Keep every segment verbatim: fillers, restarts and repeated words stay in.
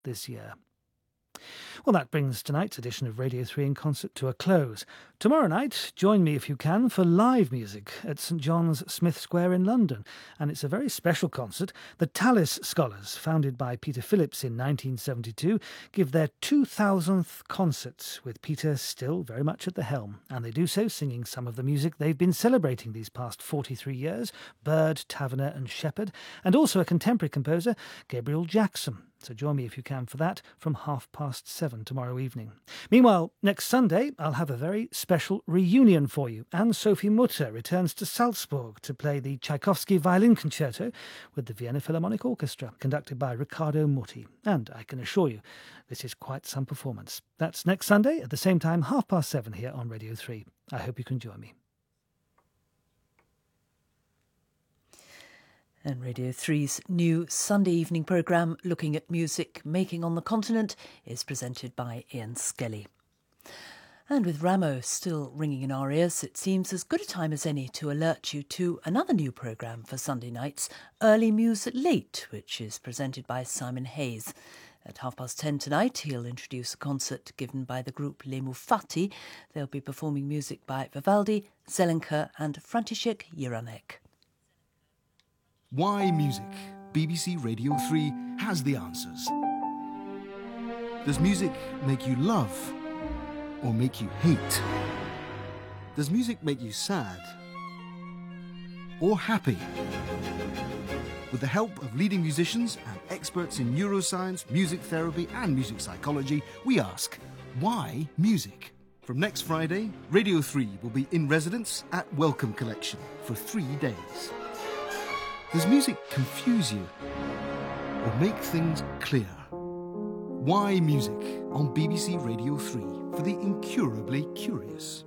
this year. Well, that brings tonight's edition of Radio three in Concert to a close. Tomorrow night, join me if you can for live music at St John's Smith Square in London. And it's a very special concert. The Tallis Scholars, founded by Peter Phillips in nineteen seventy-two, give their two thousandth concert, with Peter still very much at the helm. And they do so singing some of the music they've been celebrating these past forty-three years, Bird, Taverner and Shepherd, and also a contemporary composer, Gabriel Jackson. So join me if you can for that from half past seven tomorrow evening. Meanwhile, next Sunday, I'll have a very special reunion for you. Anne-Sophie Mutter returns to Salzburg to play the Tchaikovsky Violin Concerto with the Vienna Philharmonic Orchestra, conducted by Riccardo Muti. And I can assure you, this is quite some performance. That's next Sunday at the same time, half past seven here on Radio three. I hope you can join me. And Radio three's new Sunday evening programme, Looking at Music Making on the Continent, is presented by Ian Skelly. And with Ramo still ringing in our ears, it seems as good a time as any to alert you to another new programme for Sunday nights, Early Music Late, which is presented by Simon Hayes. At half past ten tonight, he'll introduce a concert given by the group Les Mufati. They'll be performing music by Vivaldi, Zelenka and František Jiranek. Why music? B B C Radio three has the answers. Does music make you love or make you hate? Does music make you sad or happy? With the help of leading musicians and experts in neuroscience, music therapy and music psychology, we ask, why music? From next Friday, Radio three will be in residence at Welcome Collection for three days. Does music confuse you or make things clear? Why music on B B C Radio three for the incurably curious.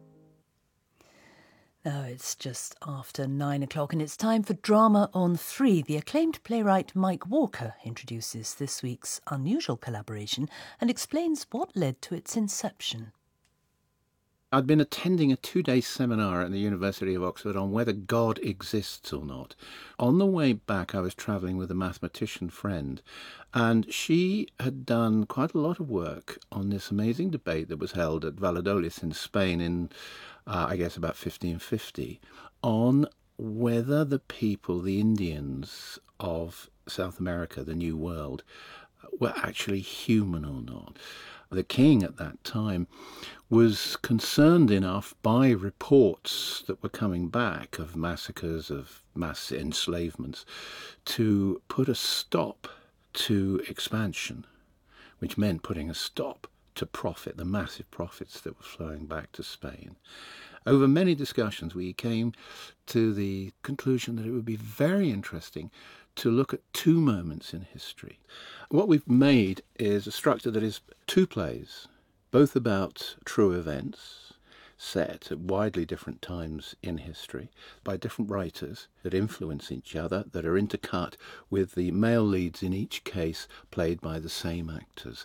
Now it's just after nine o'clock and it's time for Drama on three. The acclaimed playwright Mike Walker introduces this week's unusual collaboration and explains what led to its inception. I'd been attending a two-day seminar at the University of Oxford on whether God exists or not. On the way back, I was travelling with a mathematician friend, and she had done quite a lot of work on this amazing debate that was held at Valladolid in Spain in, uh, I guess, about fifteen fifty, on whether the people, the Indians of South America, the New World, were actually human or not. The king at that time was concerned enough by reports that were coming back of massacres, of mass enslavements, to put a stop to expansion, which meant putting a stop to profit, the massive profits that were flowing back to Spain. Over many discussions, we came to the conclusion that it would be very interesting to look at two moments in history. What we've made is a structure that is two plays, both about true events, set at widely different times in history, by different writers that influence each other, that are intercut with the male leads in each case played by the same actors.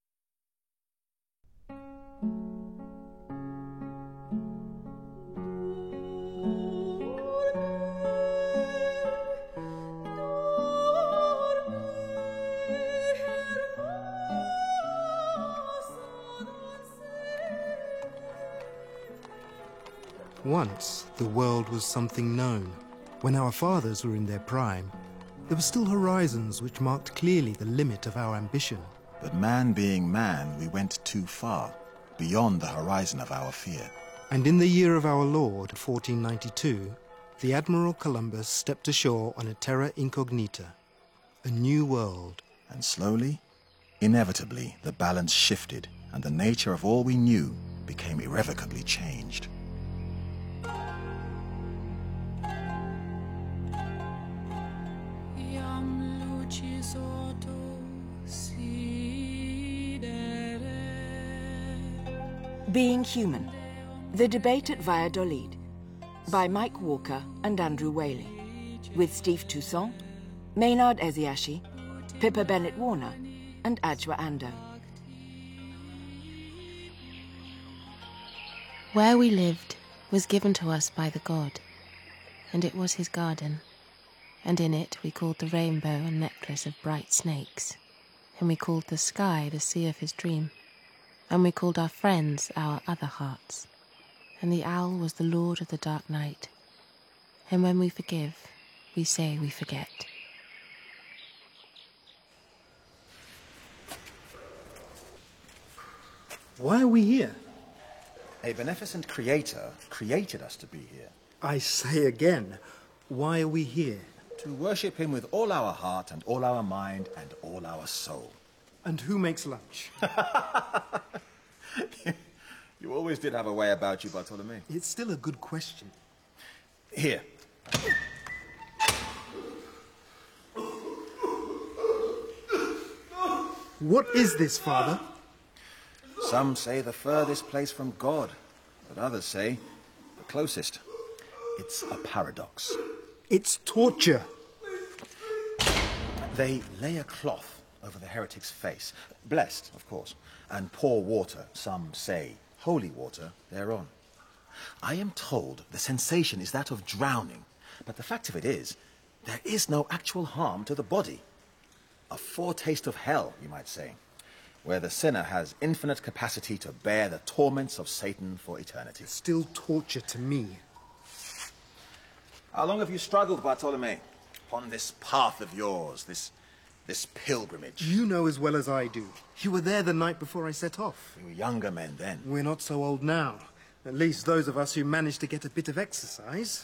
Once, the world was something known. When our fathers were in their prime, there were still horizons which marked clearly the limit of our ambition. But man being man, we went too far, beyond the horizon of our fear. And in the year of our Lord, fourteen ninety-two, the Admiral Columbus stepped ashore on a terra incognita, a new world. And slowly, inevitably, the balance shifted, and the nature of all we knew became irrevocably changed. Being Human, The Debate at Valladolid, by Mike Walker and Andrew Whaley, with Steve Toussaint, Maynard Eziashi, Pippa Bennett-Warner, and Ajwa Ando. Where we lived was given to us by the god, and it was his garden, and in it we called the rainbow a necklace of bright snakes, and we called the sky the sea of his dream, and we called our friends our other hearts, and the owl was the lord of the dark night, and when we forgive, we say we forget. Why are we here? A beneficent creator created us to be here. I say again, why are we here? To worship him with all our heart and all our mind and all our soul. And who makes lunch? You always did have a way about you, Bartholomew. It's still a good question. Here. What is this, Father? Some say the furthest place from God, but others say the closest. It's a paradox. It's torture. They lay a cloth over the heretic's face, blessed, of course, and pour water, some say holy water, thereon. I am told the sensation is that of drowning, but the fact of it is, there is no actual harm to the body. A foretaste of hell, you might say, where the sinner has infinite capacity to bear the torments of Satan for eternity. It's still torture to me. How long have you struggled, Bartholomew, upon this path of yours, this, this pilgrimage? You know as well as I do. You were there the night before I set off. We were younger men then. We're not so old now. At least those of us who managed to get a bit of exercise.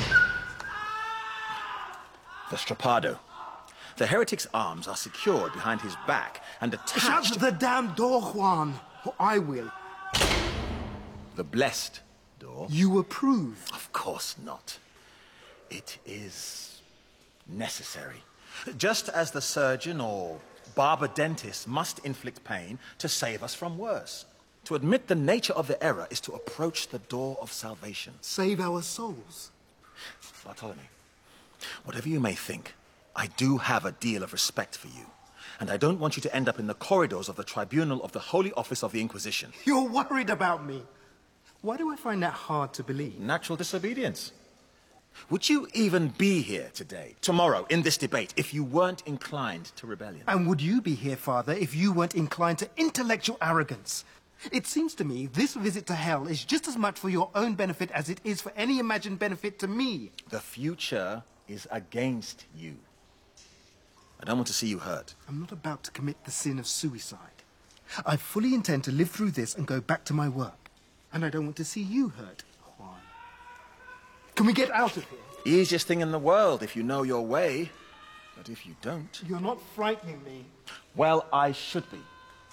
The strappado. The heretic's arms are secured behind his back and attached... Shut the damn door, Juan! Or I will. The blessed door? You approve? Of course not. It is necessary. Just as the surgeon or barber dentist must inflict pain to save us from worse. To admit the nature of the error is to approach the door of salvation. Save our souls. Bartholomew, whatever you may think, I do have a deal of respect for you. And I don't want you to end up in the corridors of the tribunal of the Holy Office of the Inquisition. You're worried about me. Why do I find that hard to believe? Natural disobedience. Would you even be here today, tomorrow, in this debate, if you weren't inclined to rebellion? And would you be here, Father, if you weren't inclined to intellectual arrogance? It seems to me this visit to hell is just as much for your own benefit as it is for any imagined benefit to me. The future is against you. I don't want to see you hurt. I'm not about to commit the sin of suicide. I fully intend to live through this and go back to my work. And I don't want to see you hurt, Juan. Can we get out of here? Easiest thing in the world if you know your way. But if you don't... You're not frightening me. Well, I should be.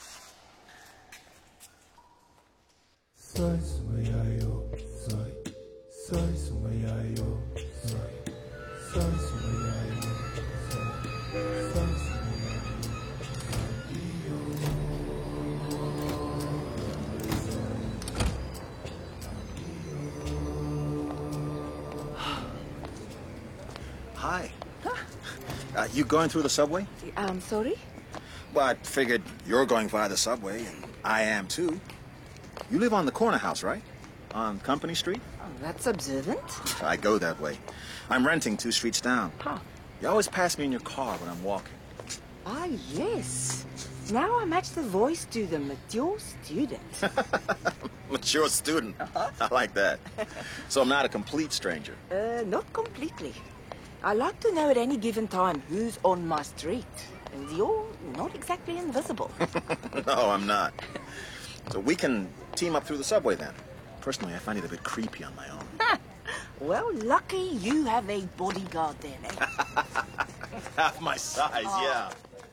Hi. Huh? Uh, you going through the subway? I'm sorry? Well, I figured you're going via the subway, and I am too. You live on the corner house, right? On Company Street? Oh, that's observant. I go that way. I'm renting two streets down. Huh. You always pass me in your car when I'm walking. Ah, yes. Now I match the voice to the mature student. Mature student. Uh-huh. I like that. So I'm not a complete stranger. Uh, not completely. I like to know at any given time who's on my street. And you're not exactly invisible. No, I'm not. So we can team up through the subway then. Personally, I find it a bit creepy on my own. Well, lucky you have a bodyguard then, eh? Half my size, oh. Yeah.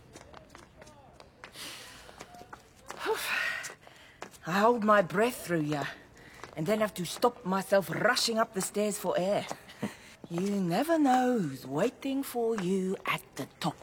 I hold my breath through you, and then have to stop myself rushing up the stairs for air. You never know who's waiting for you at the top.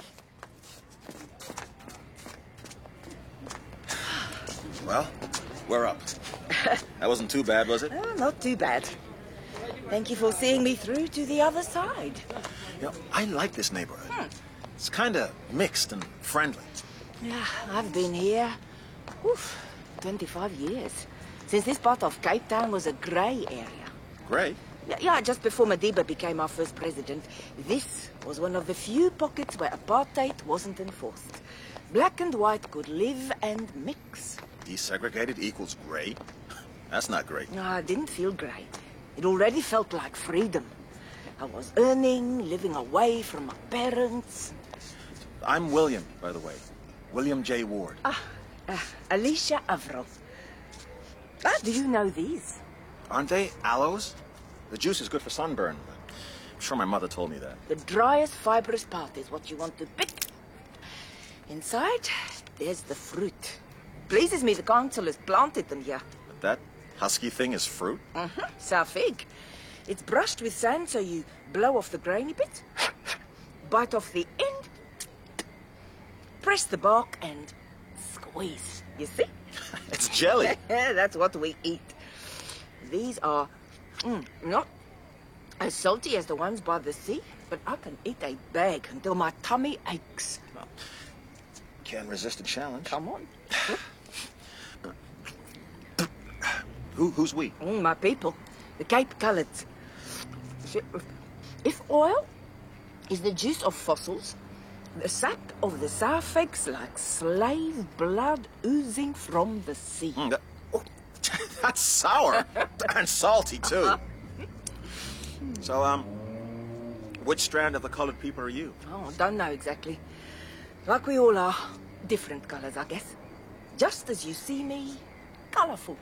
Well, we're up. That wasn't too bad, was it? Oh, not too bad. Thank you for seeing me through to the other side. You know, I like this neighborhood. Hmm. It's kind of mixed and friendly. Yeah, I've been here, oof, twenty-five years. Since this part of Cape Town was a grey area. Grey? Yeah, yeah, just before Madiba became our first president, this was one of the few pockets where apartheid wasn't enforced. Black and white could live and mix. Desegregated equals grey? That's not great. No, I didn't feel great. It already felt like freedom. I was earning, living away from my parents. I'm William, by the way. William J. Ward. Ah, uh, Alicia Avro. Ah, do you know these? Aren't they aloes? The juice is good for sunburn. I'm sure my mother told me that. The driest fibrous part is what you want to pick. Inside, there's the fruit. Pleases me the council has planted them here. But that husky thing is fruit? Mm-hmm. Sour fig. It's brushed with sand so you blow off the grainy bit, bite off the end, press the bark and squeeze. You see? It's jelly. That's what we eat. These are mm, not as salty as the ones by the sea, but I can eat a bag until my tummy aches. Well, can't resist a challenge. Come on. Who, who's we? Mm, my people, the Cape Coloureds. If oil is the juice of fossils, the sap of the sour figs like slave blood oozing from the sea. Mm, that, oh, that's sour and salty too. So, um, which strand of the coloured people are you? Oh, I don't know exactly. Like we all are, different colours, I guess. Just as you see me, colourful.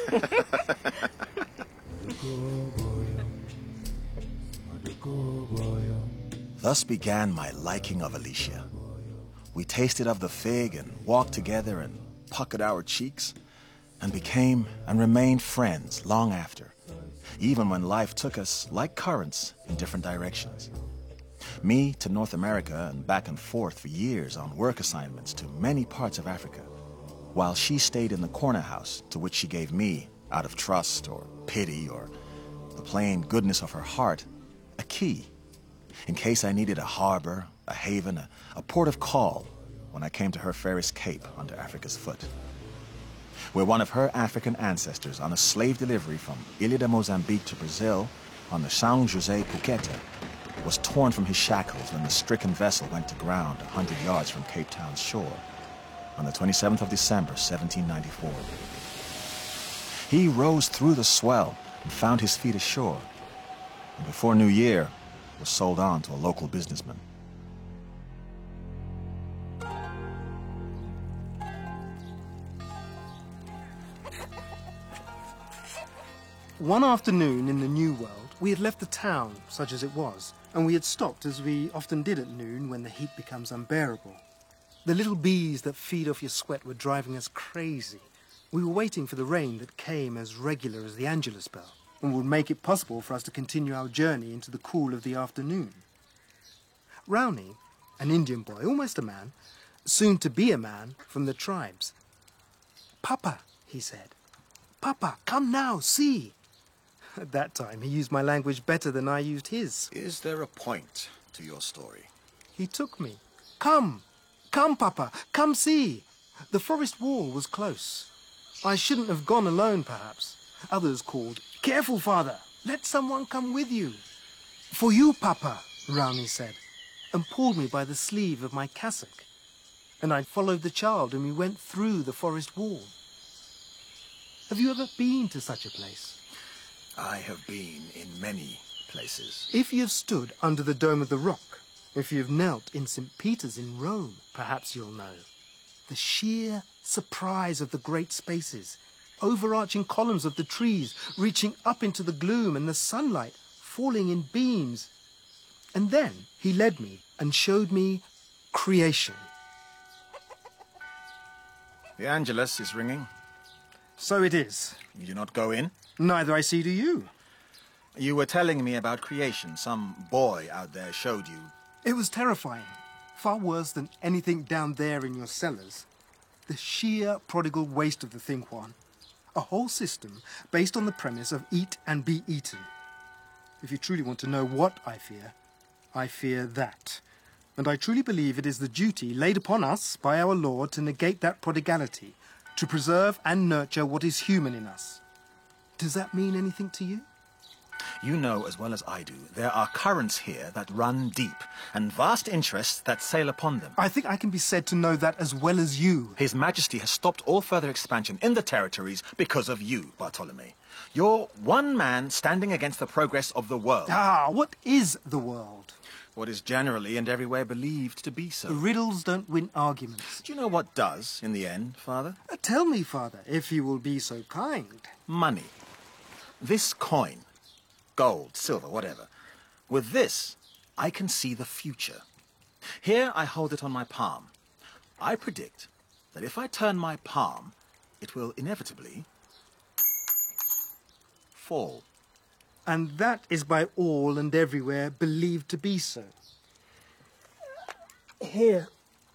Thus began my liking of Alicia. We tasted of the fig and walked together and puckered our cheeks and became and remained friends long after, even when life took us like currents in different directions. Me to North America and back and forth for years on work assignments to many parts of Africa, while she stayed in the corner house to which she gave me, out of trust or pity or the plain goodness of her heart, a key, in case I needed a harbor, a haven, a, a port of call when I came to her fairest cape under Africa's foot, where one of her African ancestors on a slave delivery from Ilha de Mozambique to Brazil on the São José Puqueta was torn from his shackles when the stricken vessel went to ground a hundred yards from Cape Town's shore on the twenty-seventh of December, seventeen ninety-four. He rose through the swell and found his feet ashore, and before New Year was sold on to a local businessman. One afternoon in the New World, we had left the town, such as it was, and we had stopped as we often did at noon when the heat becomes unbearable. The little bees that feed off your sweat were driving us crazy. We were waiting for the rain that came as regular as the Angelus bell and would make it possible for us to continue our journey into the cool of the afternoon. Rowney, an Indian boy, almost a man, soon to be a man from the tribes. "Papa," he said, "Papa, come now, see." At that time, he used my language better than I used his. Is there a point to your story? He took me. "Come, come, Papa, come see." The forest wall was close. I shouldn't have gone alone, perhaps. Others called, "Careful, father, let someone come with you." "For you, Papa," Rowney said, and pulled me by the sleeve of my cassock. And I followed the child, and we went through the forest wall. Have you ever been to such a place? I have been in many places. If you've stood under the Dome of the Rock, if you've knelt in Saint Peter's in Rome, perhaps you'll know. The sheer surprise of the great spaces, overarching columns of the trees reaching up into the gloom and the sunlight falling in beams. And then he led me and showed me creation. The Angelus is ringing. So it is. You do not go in? Neither I see do you. You were telling me about creation. Some boy out there showed you. It was terrifying. Far worse than anything down there in your cellars. The sheer prodigal waste of the thing, Juan. A whole system based on the premise of eat and be eaten. If you truly want to know what I fear, I fear that. And I truly believe it is the duty laid upon us by our Lord to negate that prodigality, to preserve and nurture what is human in us. Does that mean anything to you? You know as well as I do, there are currents here that run deep, and vast interests that sail upon them. I think I can be said to know that as well as you. His Majesty has stopped all further expansion in the territories because of you, Bartolome. You're one man standing against the progress of the world. Ah, what is the world? What is generally and everywhere believed to be so. Riddles don't win arguments. Do you know what does, in the end, Father? Uh, tell me, Father, if you will be so kind. Money. This coin, gold, silver, whatever. With this, I can see the future. Here I hold it on my palm. I predict that if I turn my palm, it will inevitably fall. And that is by all and everywhere believed to be so. Here.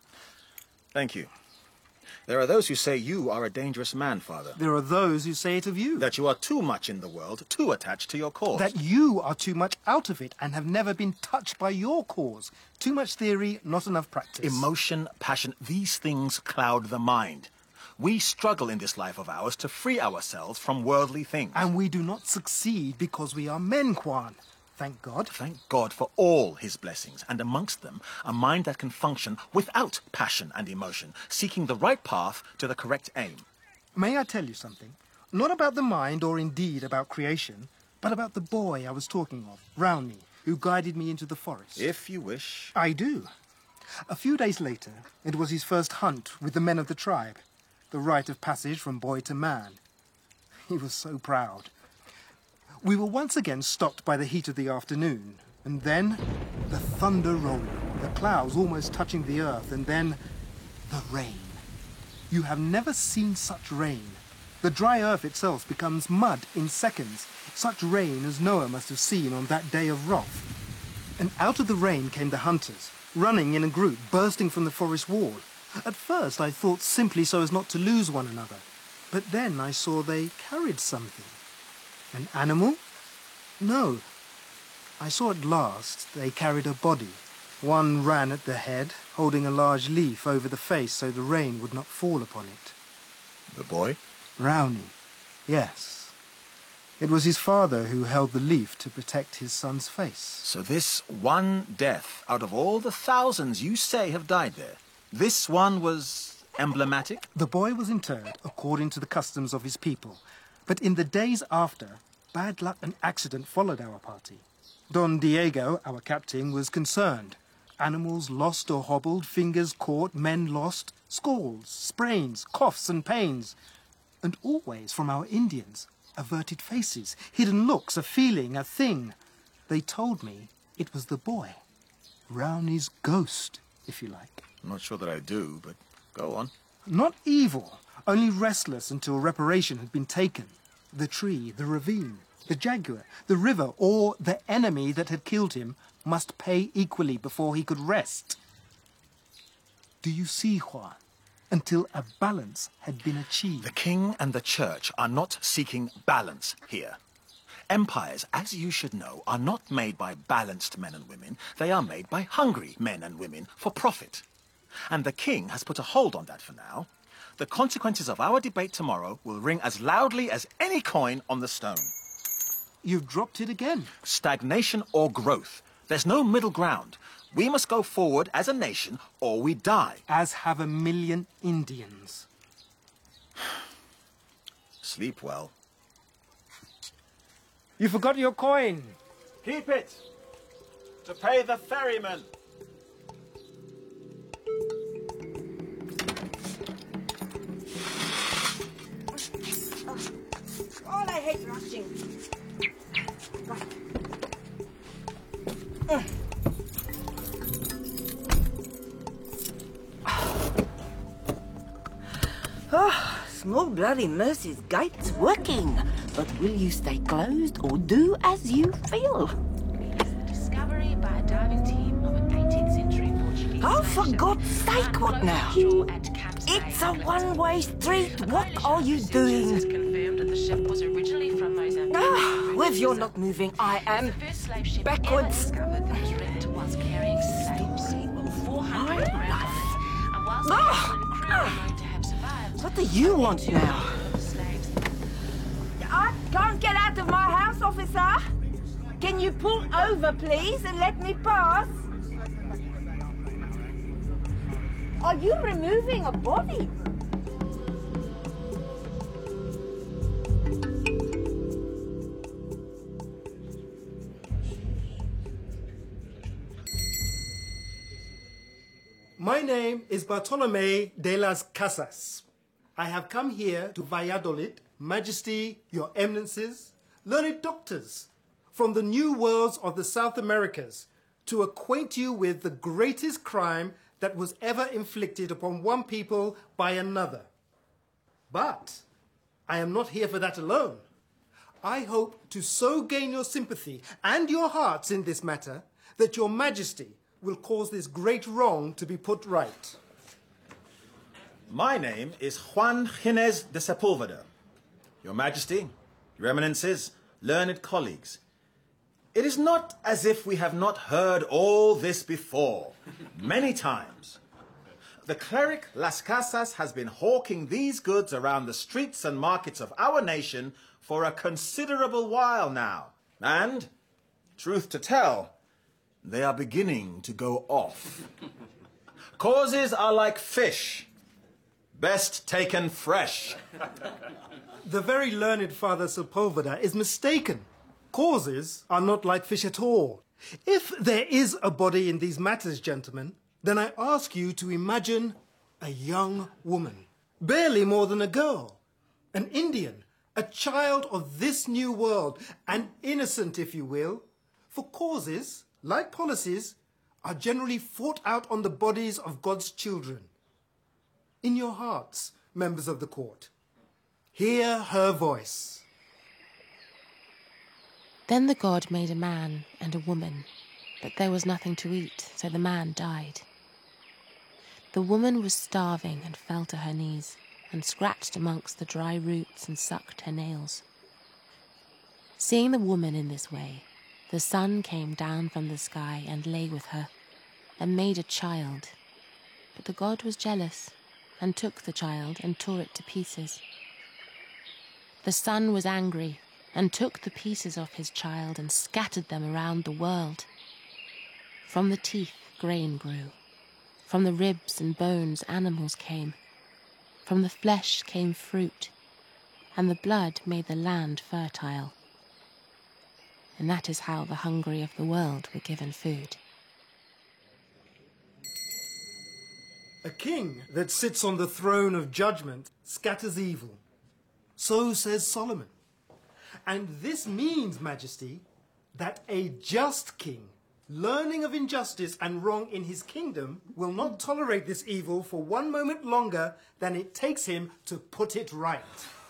Thank you. There are those who say you are a dangerous man, Father. There are those who say it of you. That you are too much in the world, too attached to your cause. That you are too much out of it and have never been touched by your cause. Too much theory, not enough practice. Emotion, passion, these things cloud the mind. We struggle in this life of ours to free ourselves from worldly things. And we do not succeed because we are men, Kwan. Thank God. Thank God for all his blessings, and amongst them, a mind that can function without passion and emotion, seeking the right path to the correct aim. May I tell you something? Not about the mind or indeed about creation, but about the boy I was talking of, Rowney, who guided me into the forest. If you wish. I do. A few days later, it was his first hunt with the men of the tribe. The rite of passage from boy to man. He was so proud. We were once again stopped by the heat of the afternoon, and then the thunder rolling, the clouds almost touching the earth, and then the rain. You have never seen such rain. The dry earth itself becomes mud in seconds, such rain as Noah must have seen on that day of wrath. And out of the rain came the hunters, running in a group, bursting from the forest wall. At first I thought simply so as not to lose one another, but then I saw they carried something. An animal? No. I saw at last they carried a body. One ran at the head, holding a large leaf over the face so the rain would not fall upon it. The boy? Rowney, yes. It was his father who held the leaf to protect his son's face. So this one death out of all the thousands you say have died there, this one was emblematic? The boy was interred according to the customs of his people, but in the days after, bad luck and accident followed our party. Don Diego, our captain, was concerned. Animals lost or hobbled, fingers caught, men lost, scalds, sprains, coughs and pains. And always from our Indians, averted faces, hidden looks, a feeling, a thing. They told me it was the boy, Rowney's ghost, if you like. I'm not sure that I do, but go on. Not evil, only restless until reparation had been taken. The tree, the ravine, the jaguar, the river, or the enemy that had killed him must pay equally before he could rest. Do you see, Juan? Until a balance had been achieved. The king and the church are not seeking balance here. Empires, as you should know, are not made by balanced men and women. They are made by hungry men and women for profit. And the king has put a hold on that for now. The consequences of our debate tomorrow will ring as loudly as any coin on the stone. You've dropped it again. Stagnation or growth. There's no middle ground. We must go forward as a nation or we die. As have a million Indians. Sleep well. You forgot your coin. Keep it. To pay the ferryman. God, I hate rushing. Oh, small bloody mercy's gate's working. But will you stay closed or do as you feel? Discovery by a diving team of an eighteenth century Portuguese. Oh, for God's sake, what now? It's a one-way street. What are you doing? Confirmed that the ship was originally from Mozambique. Ah, well, if you're not moving, I am. Backwards. Was carrying slaves, four hundred grams, and whilst Ah! the crew were known to have survived, What do you want now? the slaves I can't get out of my house, officer. Can you pull over, please, and let me pass? Are you removing a body? My name is Bartolome de las Casas. I have come here to Valladolid, Majesty, Your Eminences, learned doctors from the new worlds of the South Americas to acquaint you with the greatest crime that was ever inflicted upon one people by another. But I am not here for that alone. I hope to so gain your sympathy and your hearts in this matter that Your Majesty will cause this great wrong to be put right. My name is Juan Gines de Sepulveda. Your Majesty, Your Eminences, learned colleagues, it is not as if we have not heard all this before, many times. The cleric Las Casas has been hawking these goods around the streets and markets of our nation for a considerable while now. And, truth to tell, they are beginning to go off. Causes are like fish, best taken fresh. The very learned Father Sepulveda is mistaken. Causes are not like fish at all. If there is a body in these matters, gentlemen, then I ask you to imagine a young woman, barely more than a girl, an Indian, a child of this new world, an innocent, if you will, for causes, like policies, are generally fought out on the bodies of God's children. In your hearts, members of the court, hear her voice. Then the god made a man and a woman, but there was nothing to eat, so the man died. The woman was starving and fell to her knees, and scratched amongst the dry roots and sucked her nails. Seeing the woman in this way, the sun came down from the sky and lay with her, and made a child. But the god was jealous, and took the child and tore it to pieces. The sun was angry, and took the pieces of his child and scattered them around the world. From the teeth grain grew, from the ribs and bones animals came, from the flesh came fruit, and the blood made the land fertile. And that is how the hungry of the world were given food. A king that sits on the throne of judgment scatters evil. So says Solomon. And this means, Majesty, that a just king, learning of injustice and wrong in his kingdom, will not tolerate this evil for one moment longer than it takes him to put it right.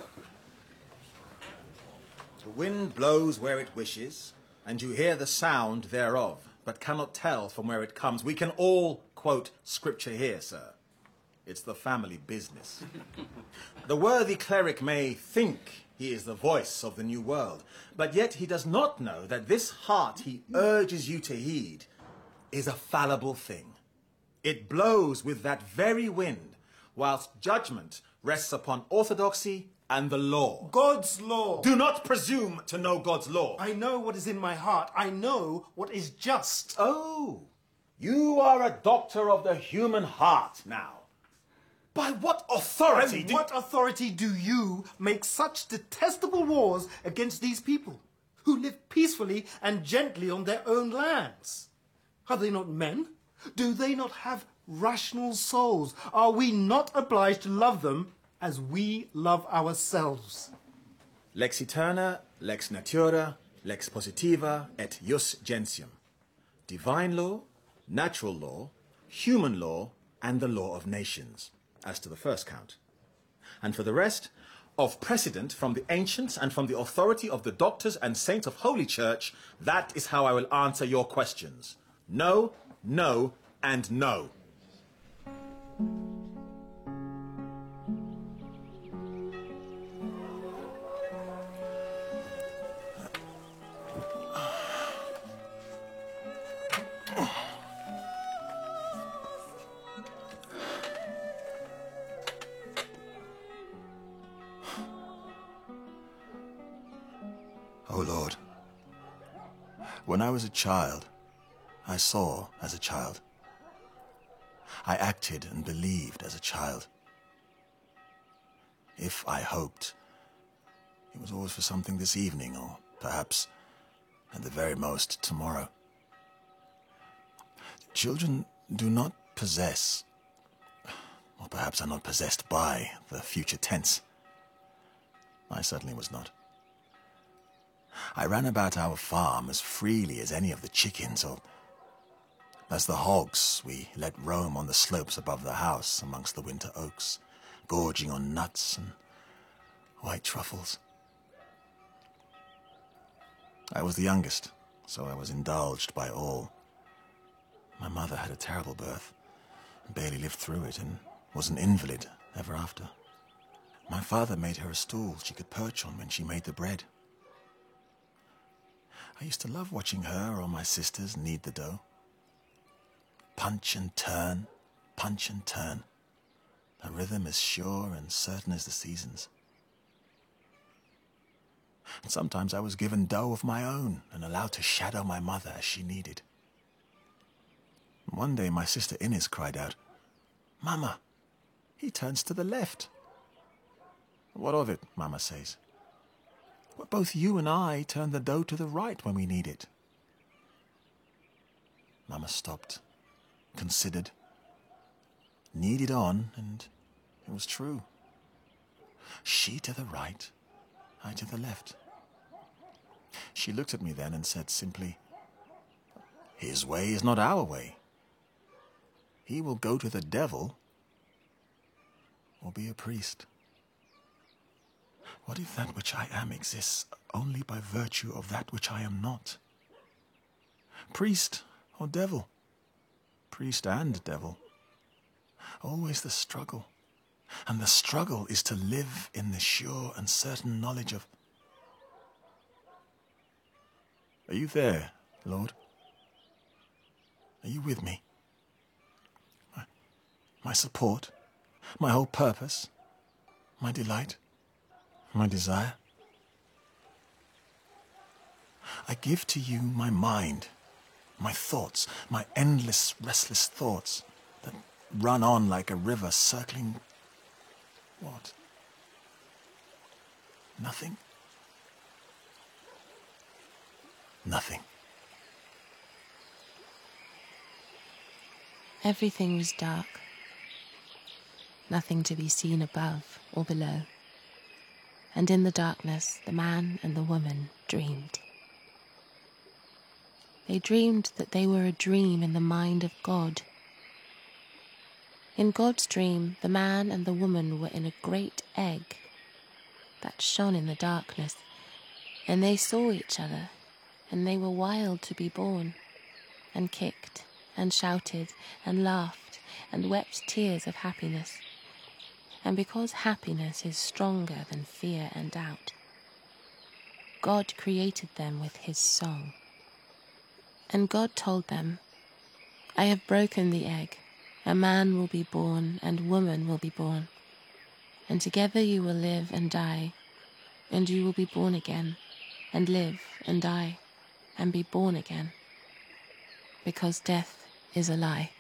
The wind blows where it wishes, and you hear the sound thereof, but cannot tell from where it comes. We can all quote scripture here, sir. It's the family business. The worthy cleric may think he is the voice of the new world, but yet he does not know that this heart he urges you to heed is a fallible thing. It blows with that very wind, whilst judgment rests upon orthodoxy and the law. God's law. Do not presume to know God's law. I know what is in my heart. I know what is just. Oh, you are a doctor of the human heart now. By what authority And do what authority do you make such detestable wars against these people who live peacefully and gently on their own lands? Are they not men? Do they not have rational souls? Are we not obliged to love them as we love ourselves? Lex eterna, lex natura, lex positiva, et jus gentium. Divine law, natural law, human law, and the law of nations, as to the first count. And for the rest, of precedent from the ancients and from the authority of the doctors and saints of Holy Church, that is how I will answer your questions. No, no, and no. O Lord, When I was a child, I saw as a child. I acted and believed as a child. If I hoped, it was always for something this evening, or perhaps, at the very most, tomorrow. Children do not possess, or perhaps are not possessed by, the future tense. I certainly was not. I ran about our farm as freely as any of the chickens, or as the hogs we let roam on the slopes above the house amongst the winter oaks, gorging on nuts and white truffles. I was the youngest, so I was indulged by all. My mother had a terrible birth, barely lived through it, and was an invalid ever after. My father made her a stool she could perch on when she made the bread. I used to love watching her or my sisters knead the dough. Punch and turn, punch and turn. A rhythm as sure and certain as the seasons. And sometimes I was given dough of my own and allowed to shadow my mother as she kneaded. One day my sister Inez cried out, "Mama, he turns to the left." "What of it?" Mama says. "Well, both you and I turn the dough to the right when we knead it." Mama stopped, considered, kneaded on, and it was true. She to the right, I to the left. She looked at me then and said simply, "His way is not our way. He will go to the devil or be a priest." What if that which I am exists only by virtue of that which I am not? Priest or devil? Priest and devil. Always the struggle. And the struggle is to live in the sure and certain knowledge of... Are you there, Lord? Are you with me? My, my support, my whole purpose, my delight, my desire. I give to you my mind, my thoughts, my endless, restless thoughts that run on like a river circling... What? Nothing? Nothing. Everything was dark. Nothing to be seen above or below. And in the darkness, the man and the woman dreamed. They dreamed that they were a dream in the mind of God. In God's dream, the man and the woman were in a great egg that shone in the darkness, and they saw each other, and they were wild to be born, and kicked, and shouted, and laughed, and wept tears of happiness. And because happiness is stronger than fear and doubt, God created them with his song. And God told them, "I have broken the egg. A man will be born, and woman will be born. And together you will live and die, and you will be born again, and live and die, and be born again. Because death is a lie."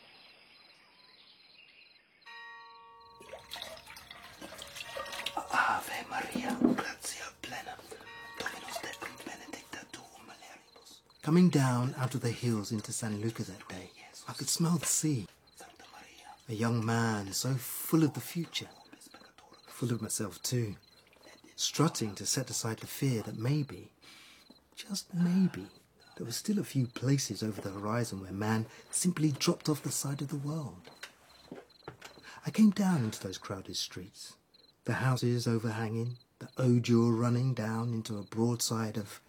Ave Maria, gratia plena, Dominus tecum, benedicta tu mulieribus. Coming down out of the hills into San Luca that day, I could smell the sea. A young man so full of the future, full of myself too, strutting to set aside the fear that maybe, just maybe, there were still a few places over the horizon where man simply dropped off the side of the world. I came down into those crowded streets, the houses overhanging, the Odur running down into a broadside of...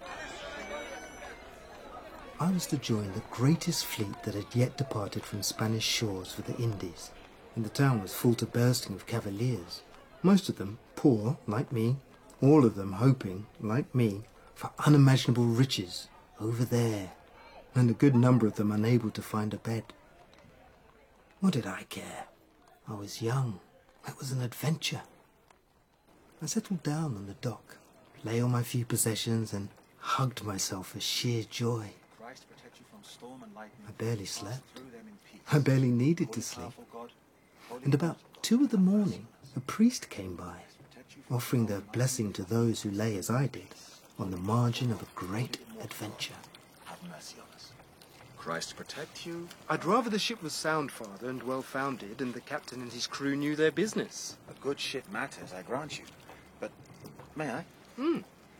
I was to join the greatest fleet that had yet departed from Spanish shores for the Indies, and the town was full to bursting of cavaliers, most of them poor, like me, all of them hoping, like me, for unimaginable riches over there, and a good number of them unable to find a bed. What did I care? I was young. It was an adventure. I settled down on the dock, lay on my few possessions, and hugged myself for sheer joy. Christ protect you from storm and lightning. I barely slept. Through them in peace. I barely needed Holy, to sleep. powerful God, holy And about immortal God, two of the have mercy morning, a priest came by, protect you from offering storm the and blessing to those who lay as I did, on the margin of a great adventure. have mercy on us. Christ protect you. I'd rather the ship was sound, Father, and well-founded, and the captain and his crew knew their business. A good ship matters, I grant you. But may I? Hmm.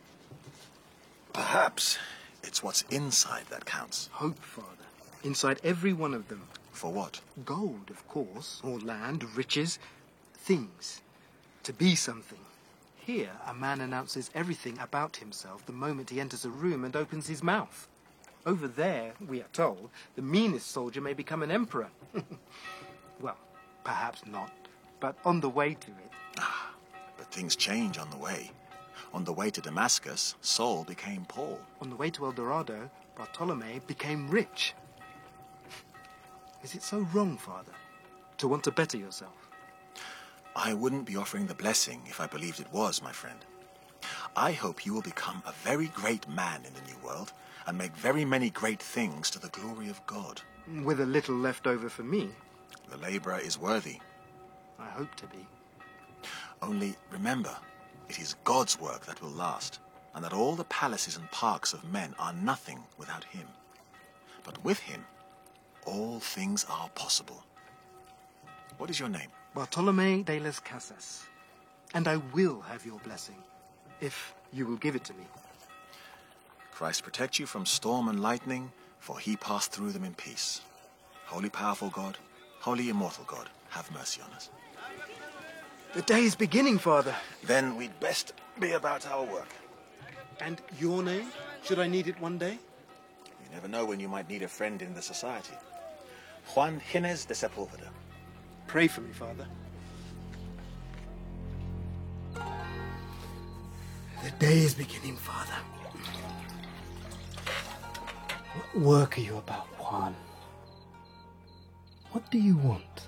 Perhaps it's what's inside that counts. Hope, Father. Inside every one of them. For what? Gold, of course, or land, riches, things. To be something. Here, a man announces everything about himself the moment he enters a room and opens his mouth. Over there, we are told, the meanest soldier may become an emperor. Well, perhaps not, but on the way to it. Ah, but things change on the way. On the way to Damascus, Saul became Paul. On the way to El Dorado, Bartolome became rich. Is it so wrong, Father, to want to better yourself? I wouldn't be offering the blessing if I believed it was, my friend. I hope you will become a very great man in the new world and make very many great things to the glory of God. With a little left over for me. The laborer is worthy. I hope to be. Only remember, it is God's work that will last, and that all the palaces and parks of men are nothing without him. But with him, all things are possible. What is your name? Bartolome de las Casas. And I will have your blessing, if you will give it to me. Christ protect you from storm and lightning, for he passed through them in peace. Holy, powerful God, holy, immortal God, have mercy on us. The day is beginning, Father. Then we'd best be about our work. And your name? Should I need it one day? You never know when you might need a friend in the society. Juan Gines de Sepulveda. Pray for me, Father. The day is beginning, Father. What work are you about, Juan? What do you want?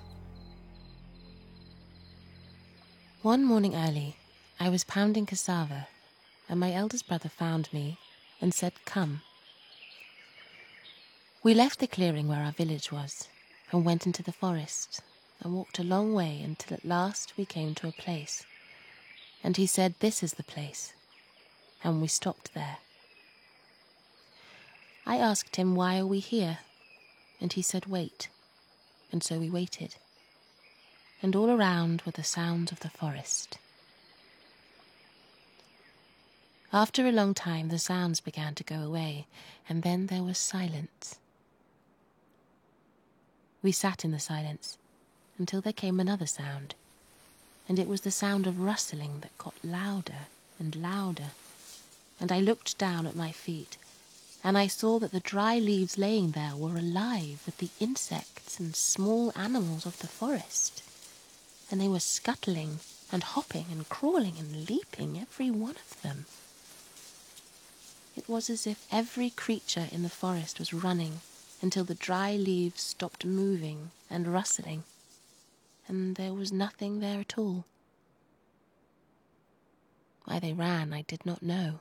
One morning early, I was pounding cassava, and my eldest brother found me and said, "Come." We left the clearing where our village was and went into the forest and walked a long way until at last we came to a place. And he said, "This is the place." And we stopped there. I asked him, "Why are we here?" And he said, "Wait." And so we waited. And all around were the sounds of the forest. After a long time, the sounds began to go away, and then there was silence. We sat in the silence until there came another sound, and it was the sound of rustling that got louder and louder. And I looked down at my feet, and I saw that the dry leaves laying there were alive with the insects and small animals of the forest, and they were scuttling and hopping and crawling and leaping, every one of them. It was as if every creature in the forest was running until the dry leaves stopped moving and rustling, and there was nothing there at all. Why they ran, I did not know.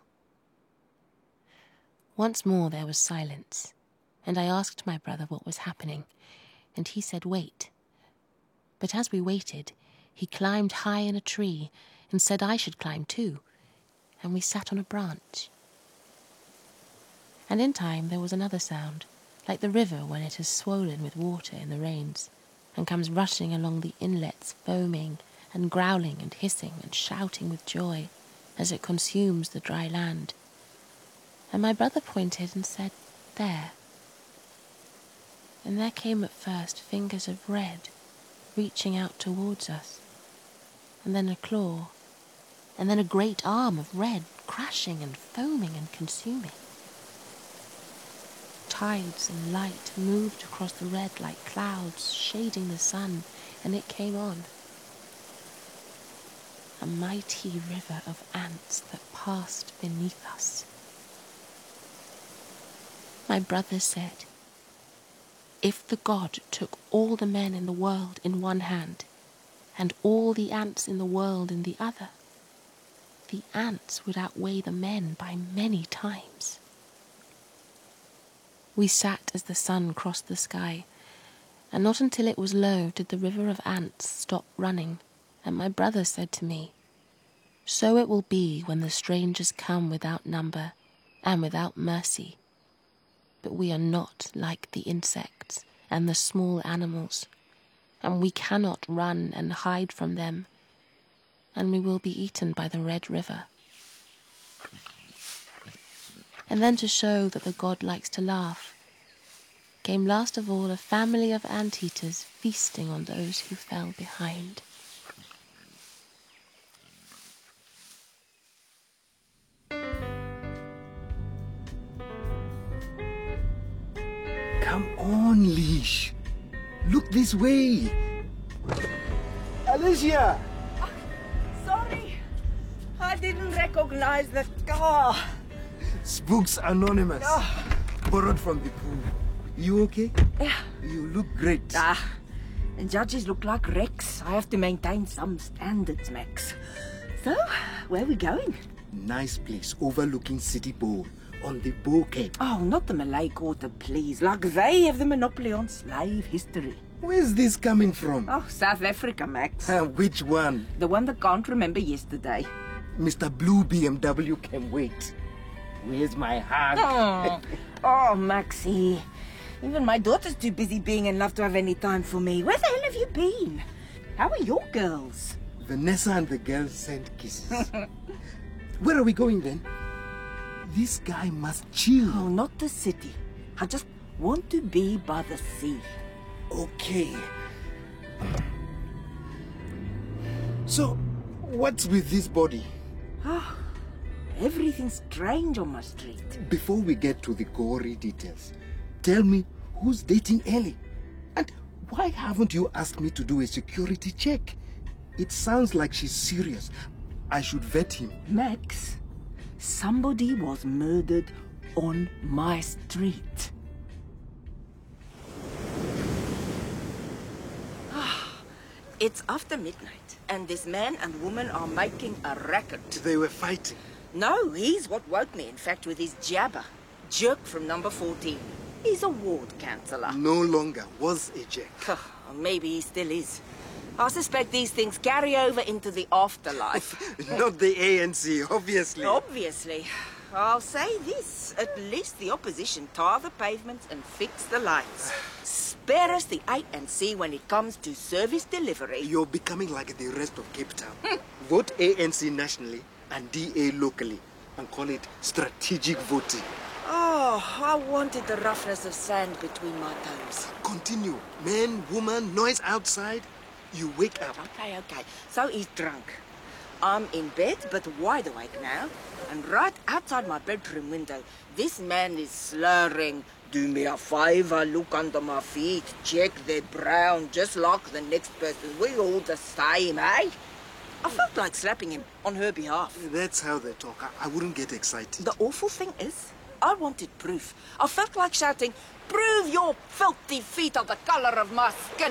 Once more there was silence, and I asked my brother what was happening, and he said, "Wait." But as we waited, he climbed high in a tree and said I should climb too, and we sat on a branch. And in time there was another sound, like the river when it is swollen with water in the rains, and comes rushing along the inlets, foaming and growling and hissing and shouting with joy as it consumes the dry land. And my brother pointed and said, "There." And there came at first fingers of red reaching out towards us, and then a claw, and then a great arm of red crashing and foaming and consuming. Tides and light moved across the red like clouds, shading the sun, and it came on. A mighty river of ants that passed beneath us. My brother said, "If the god took all the men in the world in one hand, and all the ants in the world in the other, the ants would outweigh the men by many times. We sat as the sun crossed the sky, and not until it was low did the river of ants stop running, and my brother said to me, "So it will be when the strangers come without number and without mercy. But we are not like the insects and the small animals, and we cannot run and hide from them, and we will be eaten by the Red River." And then, to show that the god likes to laugh, came last of all a family of anteaters feasting on those who fell behind. Come on, Leash. Look this way. Alicia! Sorry, I didn't recognize the car. Spooks Anonymous. Oh. Borrowed from the pool. You okay? Yeah. You look great. Ah, the judges look like wrecks. I have to maintain some standards, Max. So, where are we going? Nice place overlooking City Bowl on the Bow Cape. Oh, not the Malay Quarter, please. Like they have the monopoly on slave history. Where's this coming from? Oh, South Africa, Max. Uh, which one? The one that can't remember yesterday. Mister Blue B M W can wait. Where's my hug? Oh, oh, Maxie. Even my daughter's too busy being in love to have any time for me. Where the hell have you been? How are your girls? Vanessa and the girls sent kisses. Where are we going then? This guy must chill. Oh, not the city. I just want to be by the sea. Okay. So, what's with this body? Oh, everything's strange on my street. Before we get to the gory details, tell me who's dating Ellie? And why haven't you asked me to do a security check? It sounds like she's serious. I should vet him. Max, somebody was murdered on my street. It's after midnight, and this man and woman are making a racket. They were fighting. No, he's what woke me, in fact, with his jabber. Jerk from number fourteen. He's a ward councillor. No longer was a jerk. Maybe he still is. I suspect these things carry over into the afterlife. Not the A N C, obviously. Obviously. I'll say this. At least the opposition tar the pavements and fix the lights. Spare us the A N C when it comes to service delivery. You're becoming like the rest of Cape Town. Vote A N C nationally and D A locally and call it strategic voting. Oh, I wanted the roughness of sand between my toes. Continue. Man, woman, noise outside. You wake up. Okay, okay. So he's drunk. I'm in bed, but wide awake now. And right outside my bedroom window, this man is slurring. Do me a favour, look under my feet, check they're brown, just like the next person. We all the same, eh? I felt like slapping him on her behalf. That's how they talk. I, I wouldn't get excited. The awful thing is, I wanted proof. I felt like shouting, "Prove your filthy feet are the colour of my skin."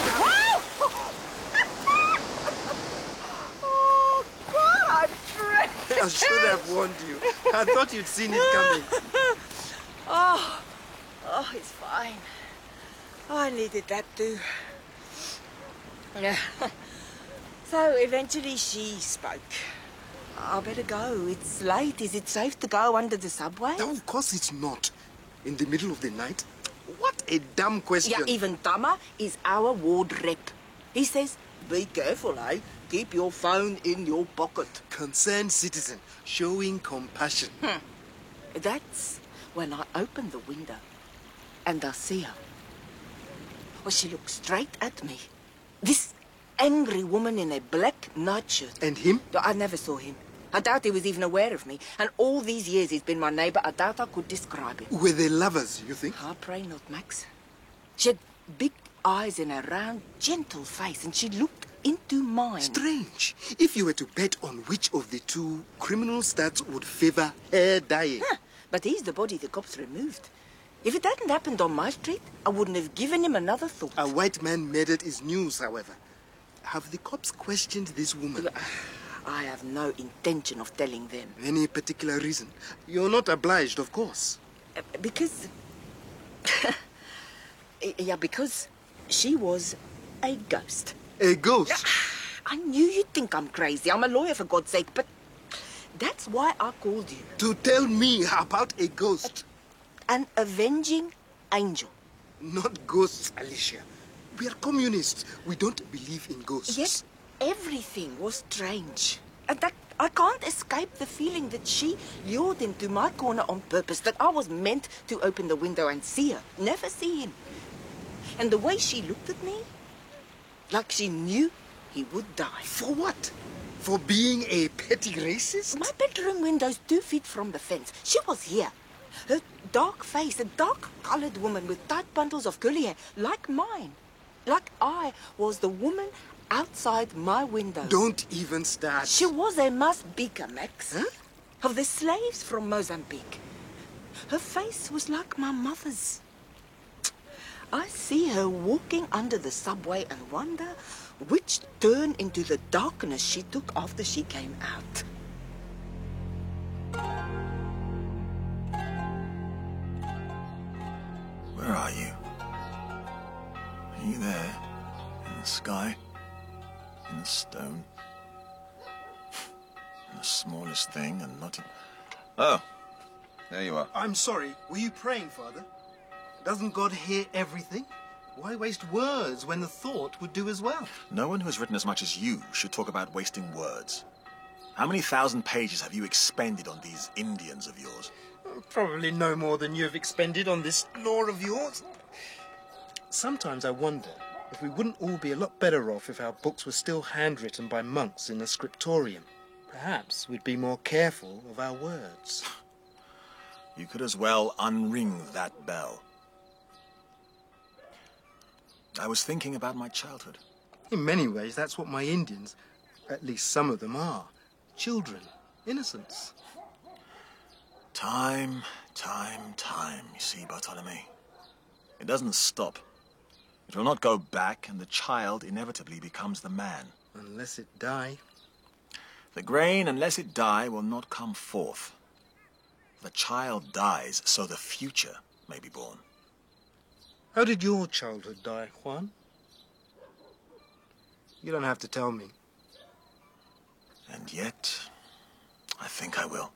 Oh, God, I'm tripped. I should have warned you. I thought you'd seen it coming. Oh, oh, it's fine. I needed that too. Yeah. So eventually she spoke. I better go. It's late. Is it safe to go under the subway? No, of course it's not. In the middle of the night? What a dumb question. Yeah, even dumber is our ward rep. He says, be careful, eh? Keep your phone in your pocket. Concerned citizen, showing compassion. Hmm. That's when I open the window and I see her. Well, she looks straight at me. This angry woman in a black nightshirt. And him? I never saw him. I doubt he was even aware of me. And all these years he's been my neighbour, I doubt I could describe him. Were they lovers, you think? I pray not, Max. She had big eyes in a round, gentle face, and she looked into mine. Strange. If you were to bet on which of the two, criminal stats would favour her dying. Huh. But he's the body the cops removed. If it hadn't happened on my street, I wouldn't have given him another thought. A white man murdered is news, however. Have the cops questioned this woman? I have no intention of telling them. Any particular reason? You're not obliged, of course. Uh, because... yeah, because she was a ghost. A ghost? I knew you'd think I'm crazy. I'm a lawyer, for God's sake, but that's why I called you. To tell me about a ghost? An avenging angel. Not ghosts, Alicia. We are communists. We don't believe in ghosts. Yet everything was strange. And that I can't escape the feeling that she lured him to my corner on purpose, that I was meant to open the window and see her, never see him. And the way she looked at me, like she knew he would die. For what? For being a petty racist? My bedroom window's two feet from the fence. She was here. Her dark face, a dark-coloured woman with tight bundles of curly hair, like mine. Like I was the woman outside my window. Don't even start. She was a Masbika, Max. Huh? Of the slaves from Mozambique. Her face was like my mother's. I see her walking under the subway and wonder which turn into the darkness she took after she came out. Where are you? Are you there? In the sky? In the stone? In the smallest thing and not in... Oh, there you are. I'm sorry. Were you praying, Father? Doesn't God hear everything? Why waste words when the thought would do as well? No one who has written as much as you should talk about wasting words. How many thousand pages have you expended on these Indians of yours? Probably no more than you have expended on this law of yours. Sometimes I wonder if we wouldn't all be a lot better off if our books were still handwritten by monks in a scriptorium. Perhaps we'd be more careful of our words. You could as well unring that bell. I was thinking about my childhood. In many ways, that's what my Indians, at least some of them, are. Children. Innocence. Time, time, time, you see, Bartholomew. It doesn't stop. It will not go back, and the child inevitably becomes the man. Unless it die. The grain, unless it die, will not come forth. The child dies, so the future may be born. How did your childhood die, Juan? You don't have to tell me. And yet, I think I will.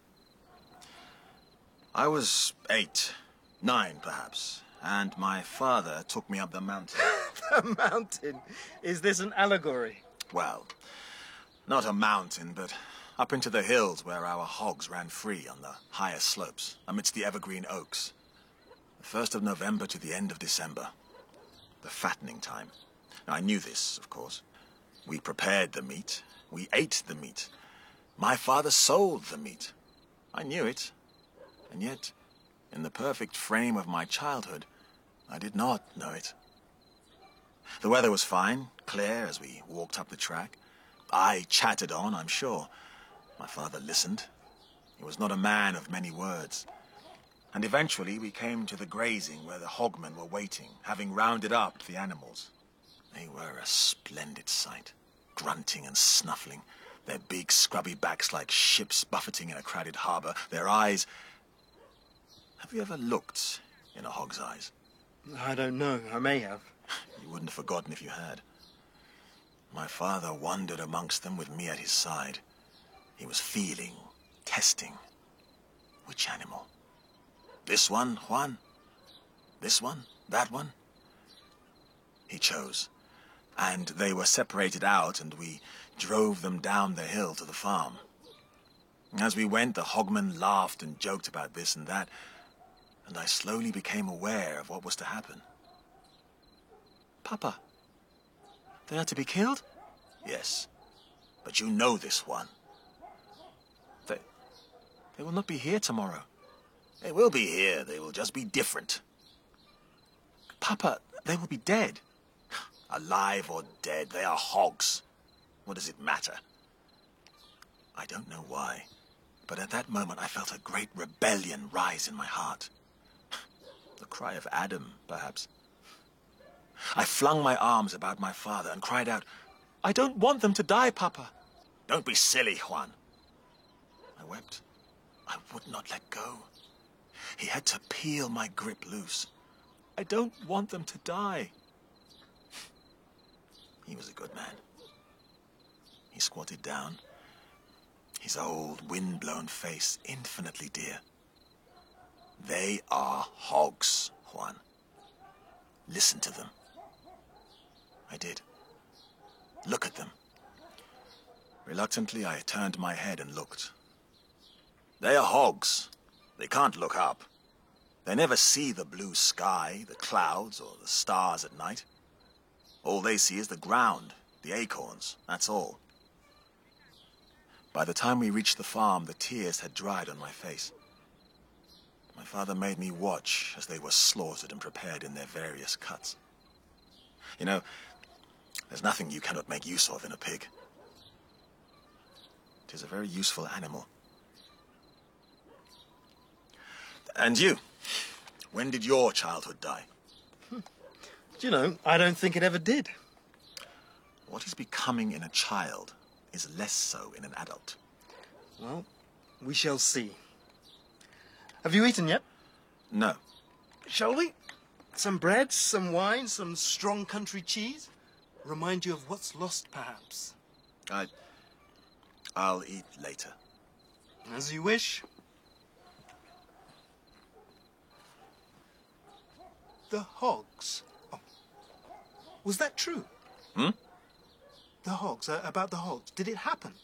I was eight, nine perhaps, and my father took me up the mountain. The mountain? Is this an allegory? Well, not a mountain, but up into the hills where our hogs ran free on the higher slopes, amidst the evergreen oaks. The first of November to the end of December. The fattening time. Now, I knew this, of course. We prepared the meat. We ate the meat. My father sold the meat. I knew it. And yet, in the perfect frame of my childhood, I did not know it. The weather was fine, clear as we walked up the track. I chattered on, I'm sure. My father listened. He was not a man of many words. And eventually we came to the grazing where the hogmen were waiting, having rounded up the animals. They were a splendid sight, grunting and snuffling, their big scrubby backs like ships buffeting in a crowded harbour, their eyes... Have you ever looked in a hog's eyes? I don't know. I may have. You wouldn't have forgotten if you had. My father wandered amongst them with me at his side. He was feeling, testing. Which animal? This one, Juan? This one? That one? He chose. And they were separated out, and we drove them down the hill to the farm. As we went, the hogmen laughed and joked about this and that, and I slowly became aware of what was to happen. Papa, they are to be killed? Yes, but you know this one. They, they will not be here tomorrow. They will be here, they will just be different. Papa, they will be dead. Alive or dead, they are hogs. What does it matter? I don't know why, but at that moment I felt a great rebellion rise in my heart. The cry of Adam, perhaps. I flung my arms about my father and cried out, I don't want them to die, Papa. Don't be silly, Juan. I wept. I would not let go. He had to peel my grip loose. I don't want them to die. He was a good man. He squatted down, his old, wind-blown face infinitely dear. They are hogs, Juan. Listen to them. I did. Look at them. Reluctantly, I turned my head and looked. They are hogs. They can't look up. They never see the blue sky, the clouds, or the stars at night. All they see is the ground, the acorns, that's all. By the time we reached the farm, the tears had dried on my face. My father made me watch as they were slaughtered and prepared in their various cuts. You know, there's nothing you cannot make use of in a pig. It is a very useful animal. And you, when did your childhood die? Hmm. Do you know, I don't think it ever did. What is becoming in a child is less so in an adult. Well, we shall see. Have you eaten yet? No. Shall we? Some bread, some wine, some strong country cheese? Remind you of what's lost, perhaps. I... I'll eat later. As you wish. The hogs. Oh. Was that true? Hmm? The hogs, uh, about the hogs. Did it happen?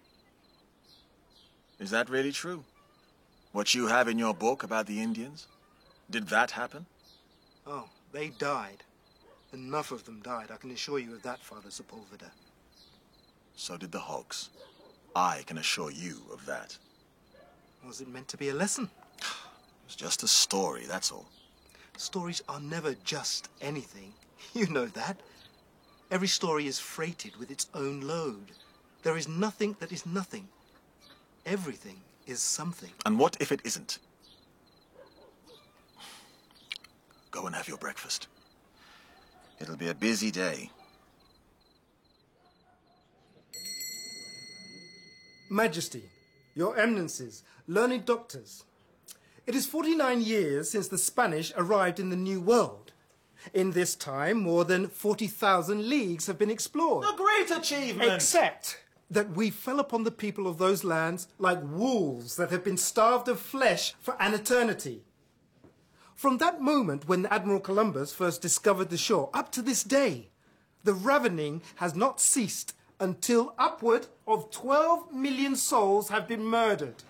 Is that really true? What you have in your book about the Indians? Did that happen? Oh, they died. Enough of them died, I can assure you of that, Father Sepulveda. So did the hogs. I can assure you of that. Was it meant to be a lesson? It was just a story, that's all. Stories are never just anything. You know that. Every story is freighted with its own load. There is nothing that is nothing. Everything is something. And what if it isn't? Go and have your breakfast. It'll be a busy day. Majesty, Your Eminences, learned doctors, it is forty-nine years since the Spanish arrived in the New World. In this time, more than forty thousand leagues have been explored. A great achievement! Except that we fell upon the people of those lands like wolves that have been starved of flesh for an eternity. From that moment when Admiral Columbus first discovered the shore up to this day, the ravening has not ceased until upward of twelve million souls have been murdered.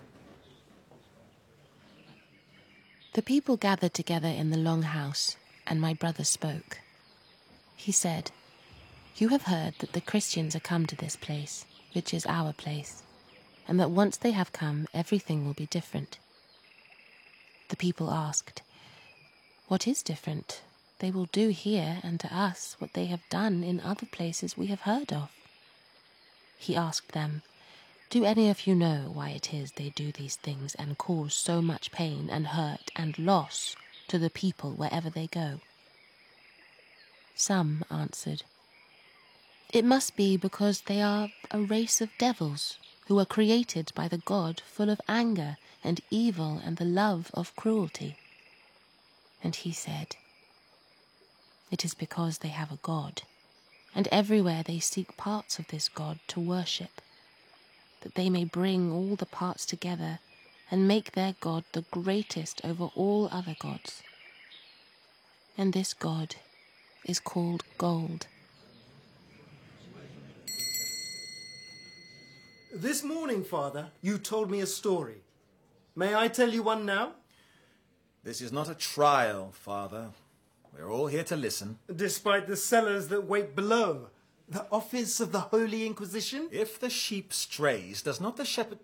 The people gathered together in the long house, and my brother spoke. He said, "You have heard that the Christians are come to this place, which is our place, and that once they have come, everything will be different." The people asked, "What is different? They will do here and to us what they have done in other places we have heard of." He asked them, "Do any of you know why it is they do these things and cause so much pain and hurt and loss to the people wherever they go?" Some answered, "It must be because they are a race of devils who are created by the God full of anger and evil and the love of cruelty." And he said, "It is because they have a God, and everywhere they seek parts of this God to worship, that they may bring all the parts together and make their God the greatest over all other gods. And this God is called gold." This morning, Father, you told me a story. May I tell you one now? This is not a trial, Father. We're all here to listen. Despite the cellars that wait below, the office of the Holy Inquisition? If the sheep strays, does not the shepherd...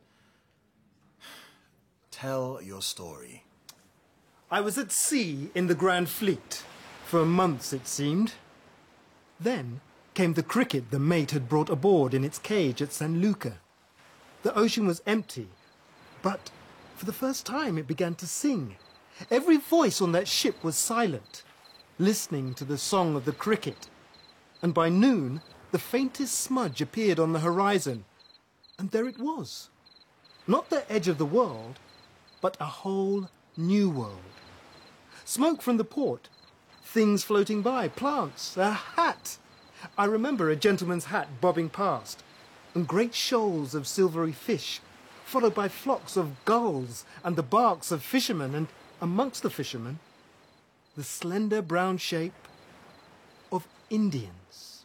Tell your story. I was at sea in the Grand Fleet. For months, it seemed. Then came the cricket the mate had brought aboard in its cage at San Luca. The ocean was empty, but for the first time it began to sing. Every voice on that ship was silent, listening to the song of the cricket. And by noon, the faintest smudge appeared on the horizon. And there it was. Not the edge of the world, but a whole new world. Smoke from the port, things floating by, plants, a hat. I remember a gentleman's hat bobbing past, and great shoals of silvery fish, followed by flocks of gulls and the barks of fishermen, and amongst the fishermen, the slender brown shape of Indians.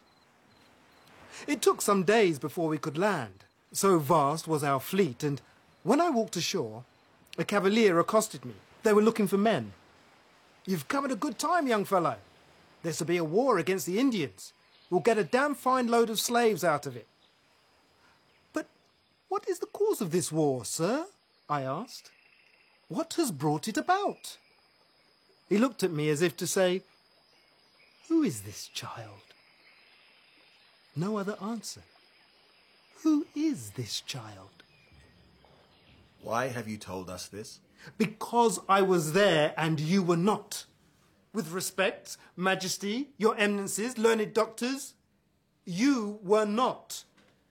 It took some days before we could land. So vast was our fleet, and when I walked ashore, a cavalier accosted me. They were looking for men. "You've come at a good time, young fellow. There's to be a war against the Indians. We'll get a damn fine load of slaves out of it." "But what is the cause of this war, sir?" I asked. "What has brought it about?" He looked at me as if to say, "Who is this child?" No other answer. Who is this child? Why have you told us this? Because I was there and you were not. With respect, Majesty, your eminences, learned doctors, you were not.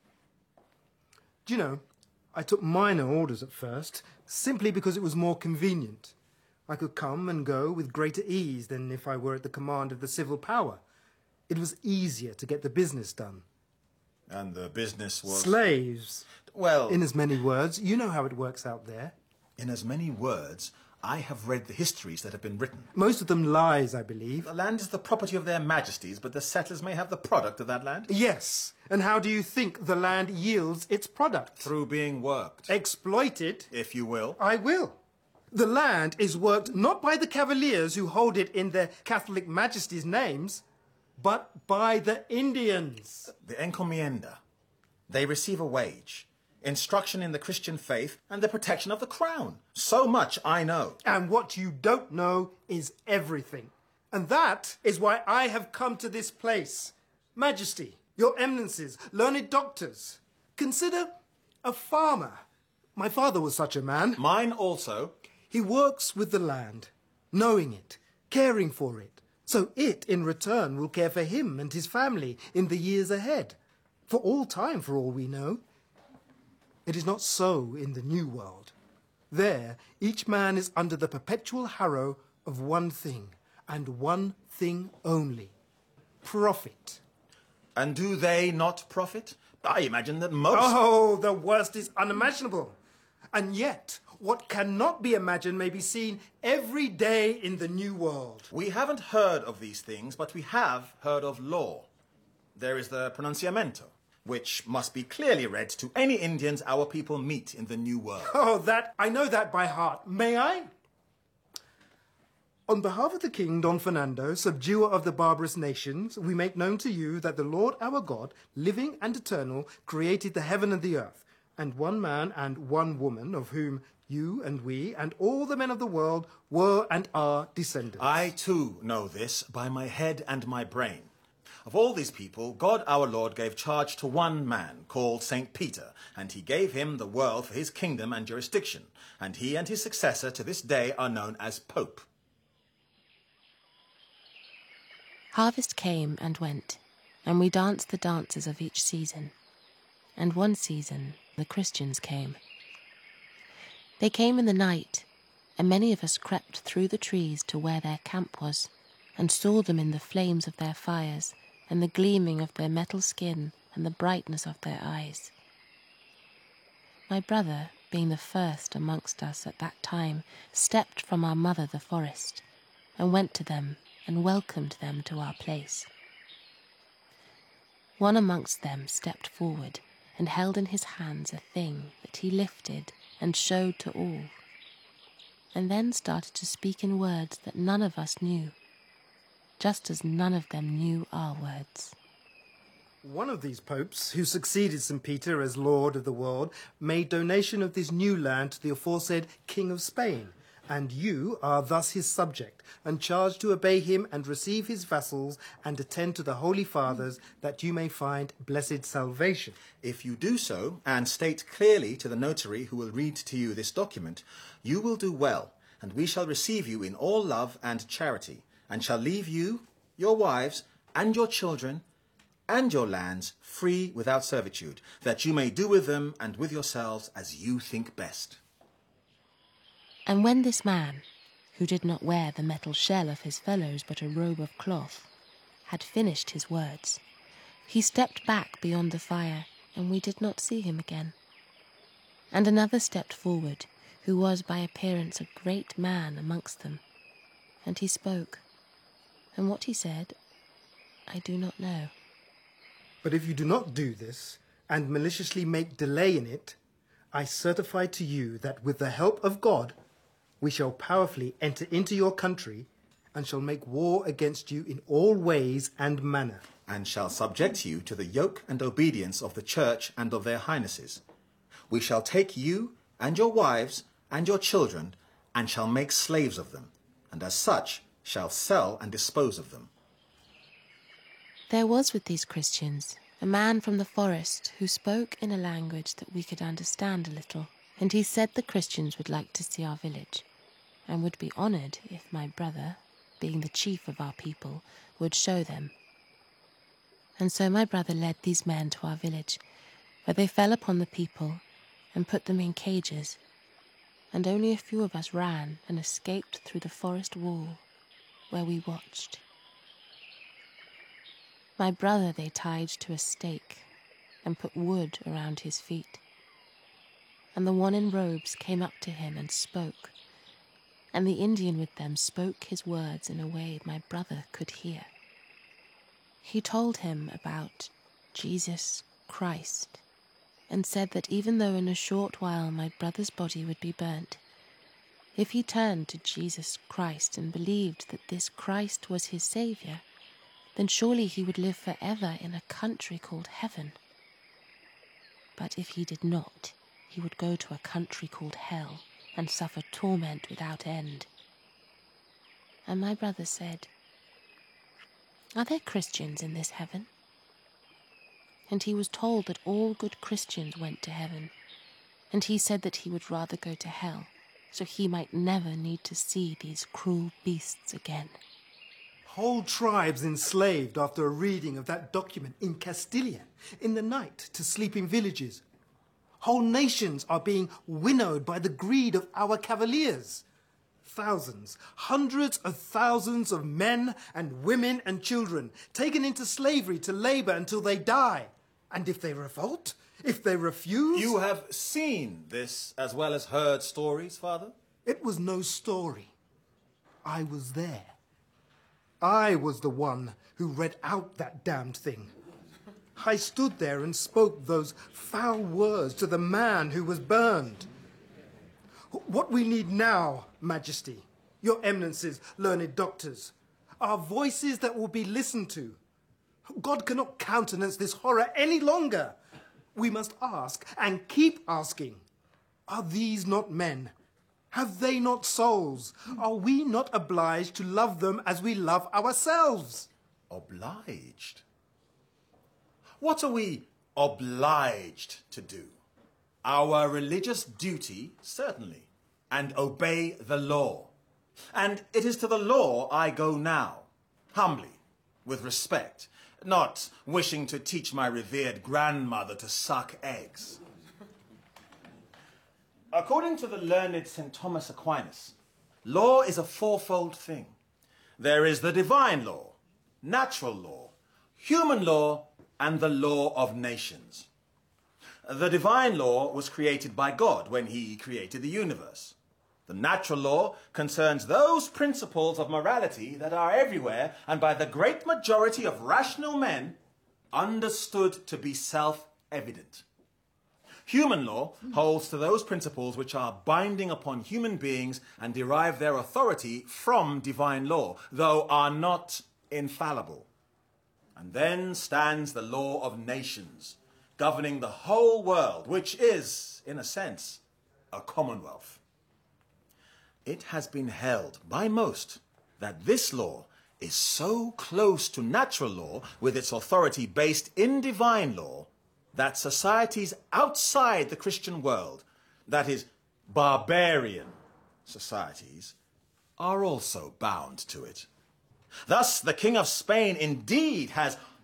Do you know, I took minor orders at first, simply because it was more convenient. I could come and go with greater ease than if I were at the command of the civil power. It was easier to get the business done. And the business was... Slaves. Well... In as many words, you know how it works out there. In as many words, I have read the histories that have been written. Most of them lies, I believe. The land is the property of their majesties, but the settlers may have the product of that land? Yes. And how do you think the land yields its product? Through being worked. Exploited. If you will. I will. The land is worked not by the cavaliers who hold it in their Catholic majesties' names, but by the Indians. The encomienda. They receive a wage, instruction in the Christian faith, and the protection of the crown. So much I know. And what you don't know is everything. And that is why I have come to this place. Majesty, your eminences, learned doctors, consider a farmer. My father was such a man. Mine also. He works with the land, knowing it, caring for it, so it, in return, will care for him and his family in the years ahead. For all time, for all we know. It is not so in the New World. There, each man is under the perpetual harrow of one thing, and one thing only. Profit. And do they not profit? I imagine that most... Oh, the worst is unimaginable. And yet, what cannot be imagined may be seen every day in the New World. We haven't heard of these things, but we have heard of law. There is the pronunciamento, which must be clearly read to any Indians our people meet in the New World. Oh, that, I know that by heart. May I? On behalf of the King Don Fernando, subduer of the barbarous nations, we make known to you that the Lord our God, living and eternal, created the heaven and the earth, and one man and one woman, of whom you and we and all the men of the world were and are descendants. I too know this by my head and my brain. Of all these people, God our Lord gave charge to one man called Saint Peter, and he gave him the world for his kingdom and jurisdiction, and he and his successor to this day are known as Pope. Harvest came and went, and we danced the dances of each season. And one season the Christians came. They came in the night, and many of us crept through the trees to where their camp was, and saw them in the flames of their fires, and the gleaming of their metal skin, and the brightness of their eyes. My brother, being the first amongst us at that time, stepped from our mother the forest, and went to them, and welcomed them to our place. One amongst them stepped forward, and held in his hands a thing that he lifted and showed to all, and then started to speak in words that none of us knew, just as none of them knew our words. One of these popes, who succeeded Saint Peter as Lord of the world, made donation of this new land to the aforesaid King of Spain, and you are thus his subject, and charged to obey him and receive his vassals, and attend to the Holy Fathers, that you may find blessed salvation. If you do so, and state clearly to the notary who will read to you this document, you will do well, and we shall receive you in all love and charity, and shall leave you, your wives, and your children, and your lands free without servitude, that you may do with them and with yourselves as you think best. And when this man, who did not wear the metal shell of his fellows but a robe of cloth, had finished his words, he stepped back beyond the fire, and we did not see him again. And another stepped forward, who was by appearance a great man amongst them, and he spoke, and what he said I do not know. But if you do not do this, and maliciously make delay in it, I certify to you that with the help of God, we shall powerfully enter into your country, and shall make war against you in all ways and manner. And shall subject you to the yoke and obedience of the church and of their highnesses. We shall take you and your wives and your children, and shall make slaves of them, and as such shall sell and dispose of them. There was with these Christians a man from the forest who spoke in a language that we could understand a little, and he said the Christians would like to see our village, and would be honoured if my brother, being the chief of our people, would show them. And so my brother led these men to our village, where they fell upon the people and put them in cages, and only a few of us ran and escaped through the forest wall, where we watched. My brother they tied to a stake and put wood around his feet, and the one in robes came up to him and spoke, and the Indian with them spoke his words in a way my brother could hear. He told him about Jesus Christ, and said that even though in a short while my brother's body would be burnt, if he turned to Jesus Christ and believed that this Christ was his Saviour, then surely he would live forever in a country called heaven. But if he did not, he would go to a country called hell and suffer torment without end. And my brother said, "Are there Christians in this heaven?" And he was told that all good Christians went to heaven, and he said that he would rather go to hell, so he might never need to see these cruel beasts again. Whole tribes enslaved after a reading of that document in Castilian, in the night to sleeping villages. Whole nations are being winnowed by the greed of our cavaliers. Thousands, hundreds of thousands of men and women and children taken into slavery to labour until they die. And if they revolt, if they refuse... You have seen this as well as heard stories, Father? It was no story. I was there. I was the one who read out that damned thing. I stood there and spoke those foul words to the man who was burned. What we need now, Majesty, your eminences, learned doctors, are voices that will be listened to. God cannot countenance this horror any longer. We must ask and keep asking. Are these not men? Have they not souls? Are we not obliged to love them as we love ourselves? Obliged? What are we obliged to do? Our religious duty, certainly, and obey the law. And it is to the law I go now, humbly, with respect, not wishing to teach my revered grandmother to suck eggs. According to the learned Saint Thomas Aquinas, law is a fourfold thing. There is the divine law, natural law, human law, and the law of nations. The divine law was created by God when he created the universe. The natural law concerns those principles of morality that are everywhere and by the great majority of rational men understood to be self-evident. Human law holds to those principles which are binding upon human beings and derive their authority from divine law, though are not infallible. And then stands the law of nations, governing the whole world, which is, in a sense, a commonwealth. It has been held by most that this law is so close to natural law, with its authority based in divine law, that societies outside the Christian world, that is, barbarian societies, are also bound to it. Thus, the King of Spain indeed has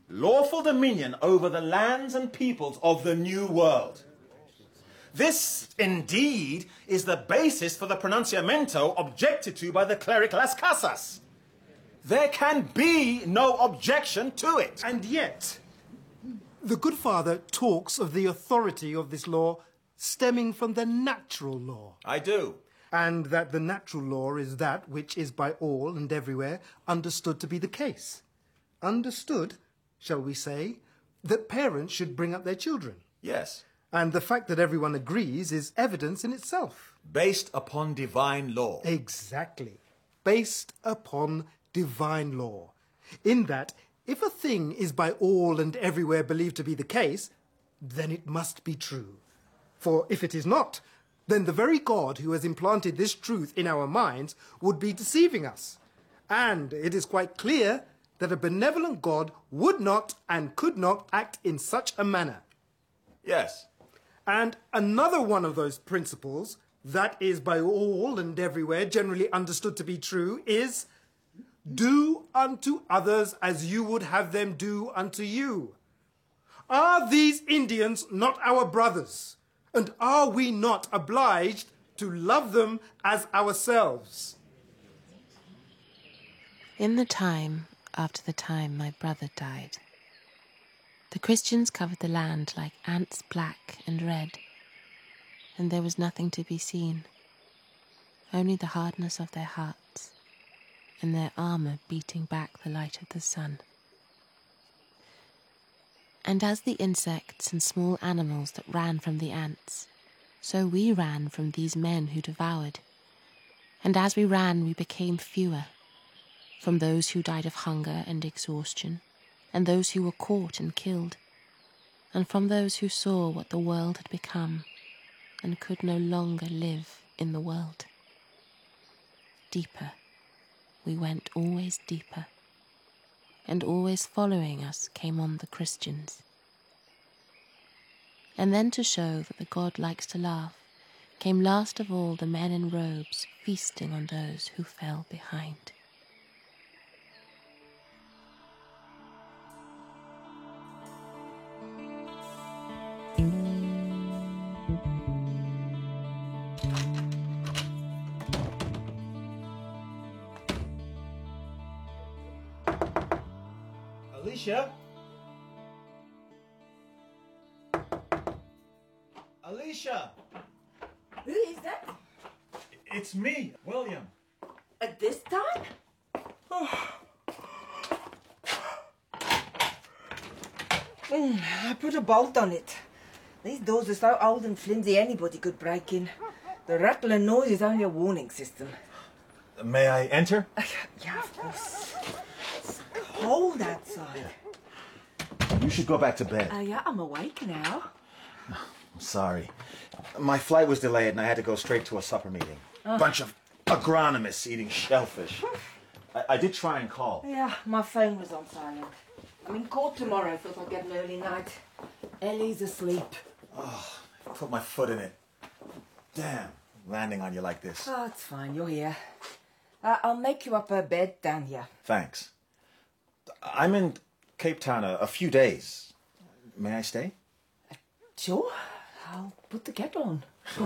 lawful dominion over the lands and peoples of the New World. This, indeed, is the basis for the pronunciamento objected to by the cleric Las Casas. There can be no objection to it. And yet, the good father talks of the authority of this law stemming from the natural law. I do. And that the natural law is that which is by all and everywhere understood to be the case. Understood, shall we say, that parents should bring up their children. Yes. And the fact that everyone agrees is evidence in itself. Based upon divine law. Exactly. Based upon divine law. In that, if a thing is by all and everywhere believed to be the case, then it must be true. For if it is not, then the very God who has implanted this truth in our minds would be deceiving us. And it is quite clear that a benevolent God would not and could not act in such a manner. Yes. And another one of those principles that is by all and everywhere generally understood to be true is, do unto others as you would have them do unto you. Are these Indians not our brothers? And are we not obliged to love them as ourselves? In the time after the time my brother died, the Christians covered the land like ants black and red, and there was nothing to be seen, only the hardness of their hearts and their armour beating back the light of the sun. And as the insects and small animals that ran from the ants, so we ran from these men who devoured. And as we ran, we became fewer, from those who died of hunger and exhaustion, and those who were caught and killed, and from those who saw what the world had become and could no longer live in the world. Deeper, we went always deeper, and always following us came on the Christians. And then to show that the God likes to laugh, came last of all the men in robes feasting on those who fell behind. Alicia? Alicia! Who is that? It's me, William. At this time? Oh. Mm, I put a bolt on it. These doors are so old and flimsy anybody could break in. The rattle and noise is only a warning system. May I enter? Uh, yeah, of course. It's cold outside. You should go back to bed. Uh, yeah, I'm awake now. I'm sorry. My flight was delayed and I had to go straight to a supper meeting. Uh. Bunch of agronomists eating shellfish. I, I did try and call. Yeah, my phone was on silent. I'm in court tomorrow, thought I'd get an early night. Ellie's asleep. Oh, I put my foot in it. Damn, landing on you like this. Oh, it's fine, you're here. Uh, I'll make you up a bed down here. Thanks. I'm in Cape Town a, a few days. May I stay? Uh, sure. I'll put the kettle on.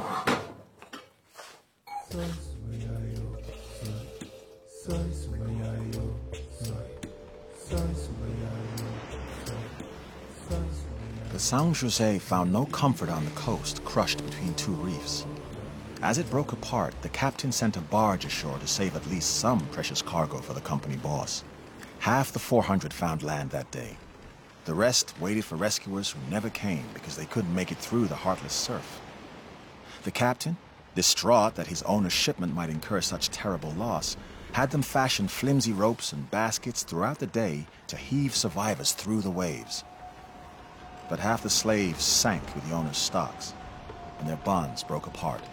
The San Jose found no comfort on the coast, crushed between two reefs. As it broke apart, the captain sent a barge ashore to save at least some precious cargo for the company boss. Half the four hundred found land that day. The rest waited for rescuers who never came because they couldn't make it through the heartless surf. The captain, distraught that his owner's shipment might incur such terrible loss, had them fashion flimsy ropes and baskets throughout the day to heave survivors through the waves. But half the slaves sank with the owner's stocks, and their bonds broke apart.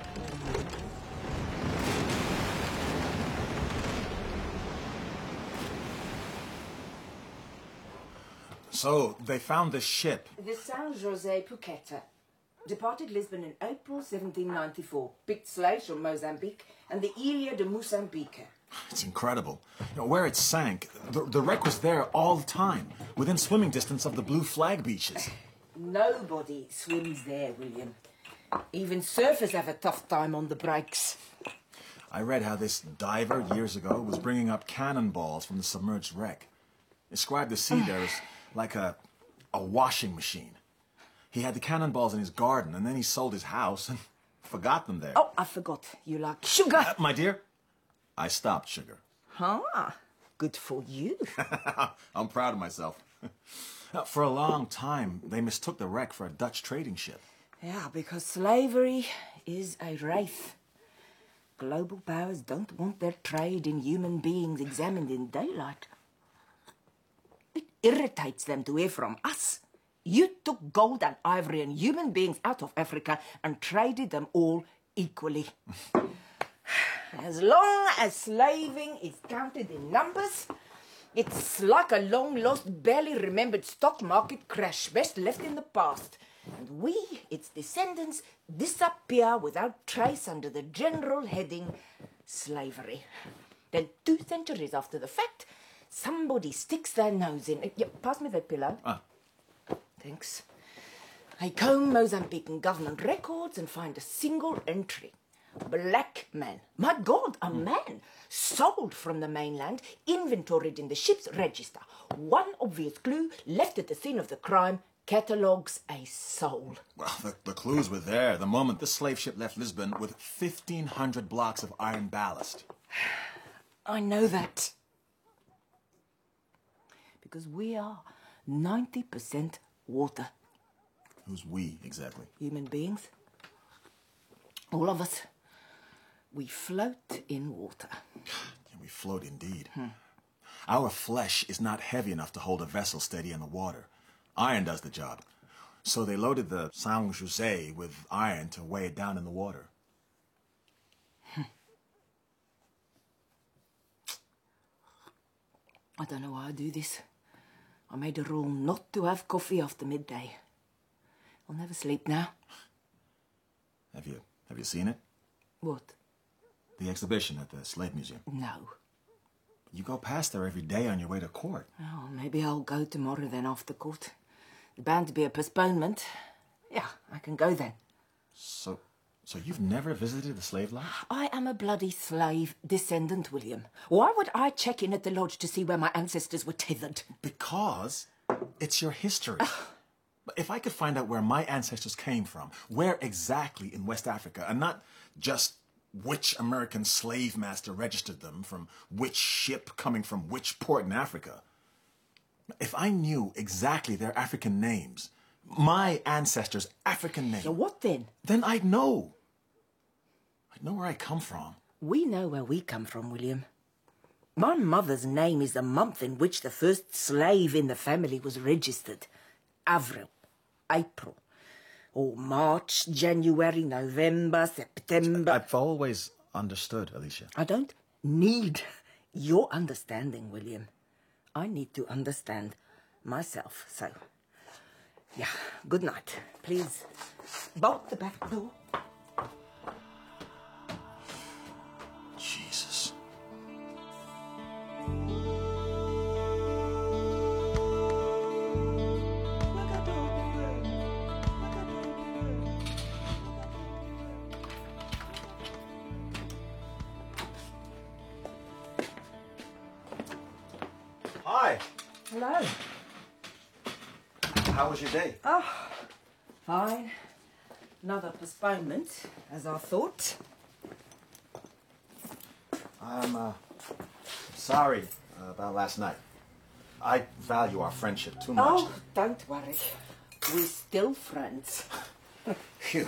So, they found this ship. The San Jose Phuket. Departed Lisbon in April seventeen ninety-four. Picked slaves from Mozambique and the Ilha de Moçambique. It's incredible. You know, where it sank, the, the wreck was there all the time, within swimming distance of the Blue Flag beaches. Nobody swims there, William. Even surfers have a tough time on the breaks. I read how this diver, years ago, was bringing up cannonballs from the submerged wreck. Described the sea there as like a, a washing machine. He had the cannonballs in his garden, and then he sold his house and forgot them there. Oh, I forgot. You like sugar. Uh, my dear, I stopped sugar. Ah, good for you. I'm proud of myself. Uh, For a long time, they mistook the wreck for a Dutch trading ship. Yeah, because slavery is a wraith. Global powers don't want their trade in human beings examined in daylight. It irritates them to hear from us. You took gold and ivory and human beings out of Africa and traded them all equally. As long as slaving is counted in numbers, it's like a long-lost, barely remembered stock market crash, best left in the past. And we, its descendants, disappear without trace under the general heading slavery. Then two centuries after the fact, somebody sticks their nose in. Yeah, pass me that pillow. Ah. Thanks. I comb Mozambican government records and find a single entry. Black man. My God, a man. Sold from the mainland, inventoried in the ship's register. One obvious clue left at the scene of the crime catalogues a soul. Well, the, the clues were there the moment the slave ship left Lisbon with fifteen hundred blocks of iron ballast. I know that. Because we are ninety percent water. Who's we, exactly? Human beings. All of us. We float in water. We float indeed. Hmm. Our flesh is not heavy enough to hold a vessel steady in the water. Iron does the job. So they loaded the Saint Jose with iron to weigh it down in the water. Hmm. I don't know why I do this. I made a rule not to have coffee after midday. I'll never sleep now. Have you have you seen it? What? The exhibition at the Slave Museum. No. You go past there every day on your way to court. Oh, maybe I'll go tomorrow then after court. There's bound to be a postponement. Yeah, I can go then. So, so you've never visited the slave lodge? I am a bloody slave descendant, William. Why would I check in at the lodge to see where my ancestors were tethered? Because it's your history. If I could find out where my ancestors came from, where exactly in West Africa, and not just which American slave master registered them from which ship coming from which port in Africa. If I knew exactly their African names, my ancestors' African names... So what then? Then I'd know. I'd know where I come from. We know where we come from, William. My mother's name is the month in which the first slave in the family was registered. Avril, April, or March, January, November, September. I've always understood, Alicia. I don't need your understanding, William. I need to understand myself, so... Yeah, good night. Please, bolt the back door. Jesus. Hi. Hello. How was your day? Oh, fine. Another postponement, as I thought. I'm, uh, sorry uh, about last night. I value our friendship too much. Oh, don't worry. We're still friends. Phew.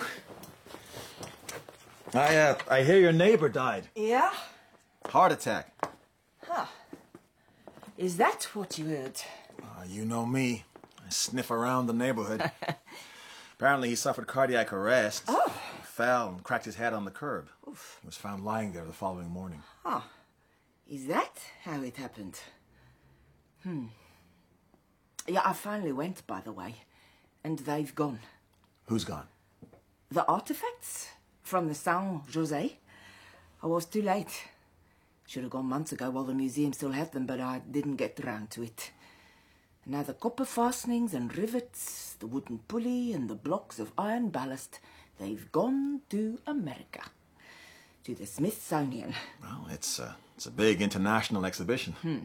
I, uh, I hear your neighbor died. Yeah? Heart attack. Huh. Is that what you heard? Uh, you know me. I sniff around the neighborhood. Apparently he suffered cardiac arrest. Oh. He fell and cracked his head on the curb. Oof. He was found lying there the following morning. Huh. Is that how it happened? Hmm. Yeah, I finally went, by the way. And they've gone. Who's gone? The artifacts from the Saint Jose. I was too late. Should have gone months ago while the museum still had them, but I didn't get round to it. Now the copper fastenings and rivets, the wooden pulley and the blocks of iron ballast, they've gone to America. To the Smithsonian. Well, it's, uh, it's a big international exhibition. Hmm.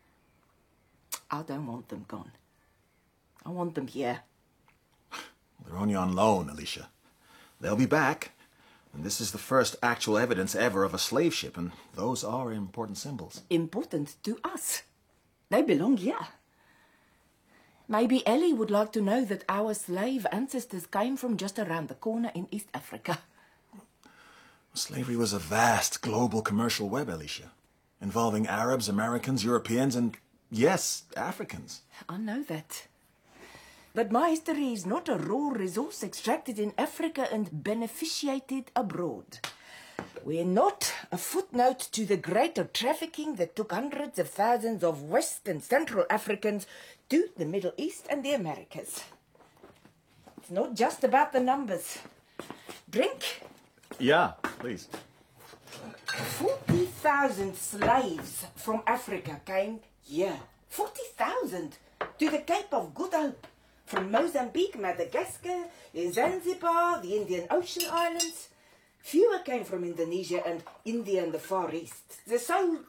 I don't want them gone. I want them here. They're only on loan, Alicia. They'll be back. And this is the first actual evidence ever of a slave ship, and those are important symbols. Important to us. They belong here. Maybe Ellie would like to know that our slave ancestors came from just around the corner in East Africa. Slavery was a vast global commercial web, Alicia, involving Arabs, Americans, Europeans, and, yes, Africans. I know that. But my history is not a raw resource extracted in Africa and beneficiated abroad. We're not a footnote to the greater trafficking that took hundreds of thousands of West and Central Africans to the Middle East and the Americas. It's not just about the numbers. Drink? Yeah, please. forty thousand slaves from Africa came here. forty thousand to the Cape of Good Hope. From Mozambique, Madagascar, Zanzibar, the Indian Ocean Islands. Fewer came from Indonesia and India and the Far East. So,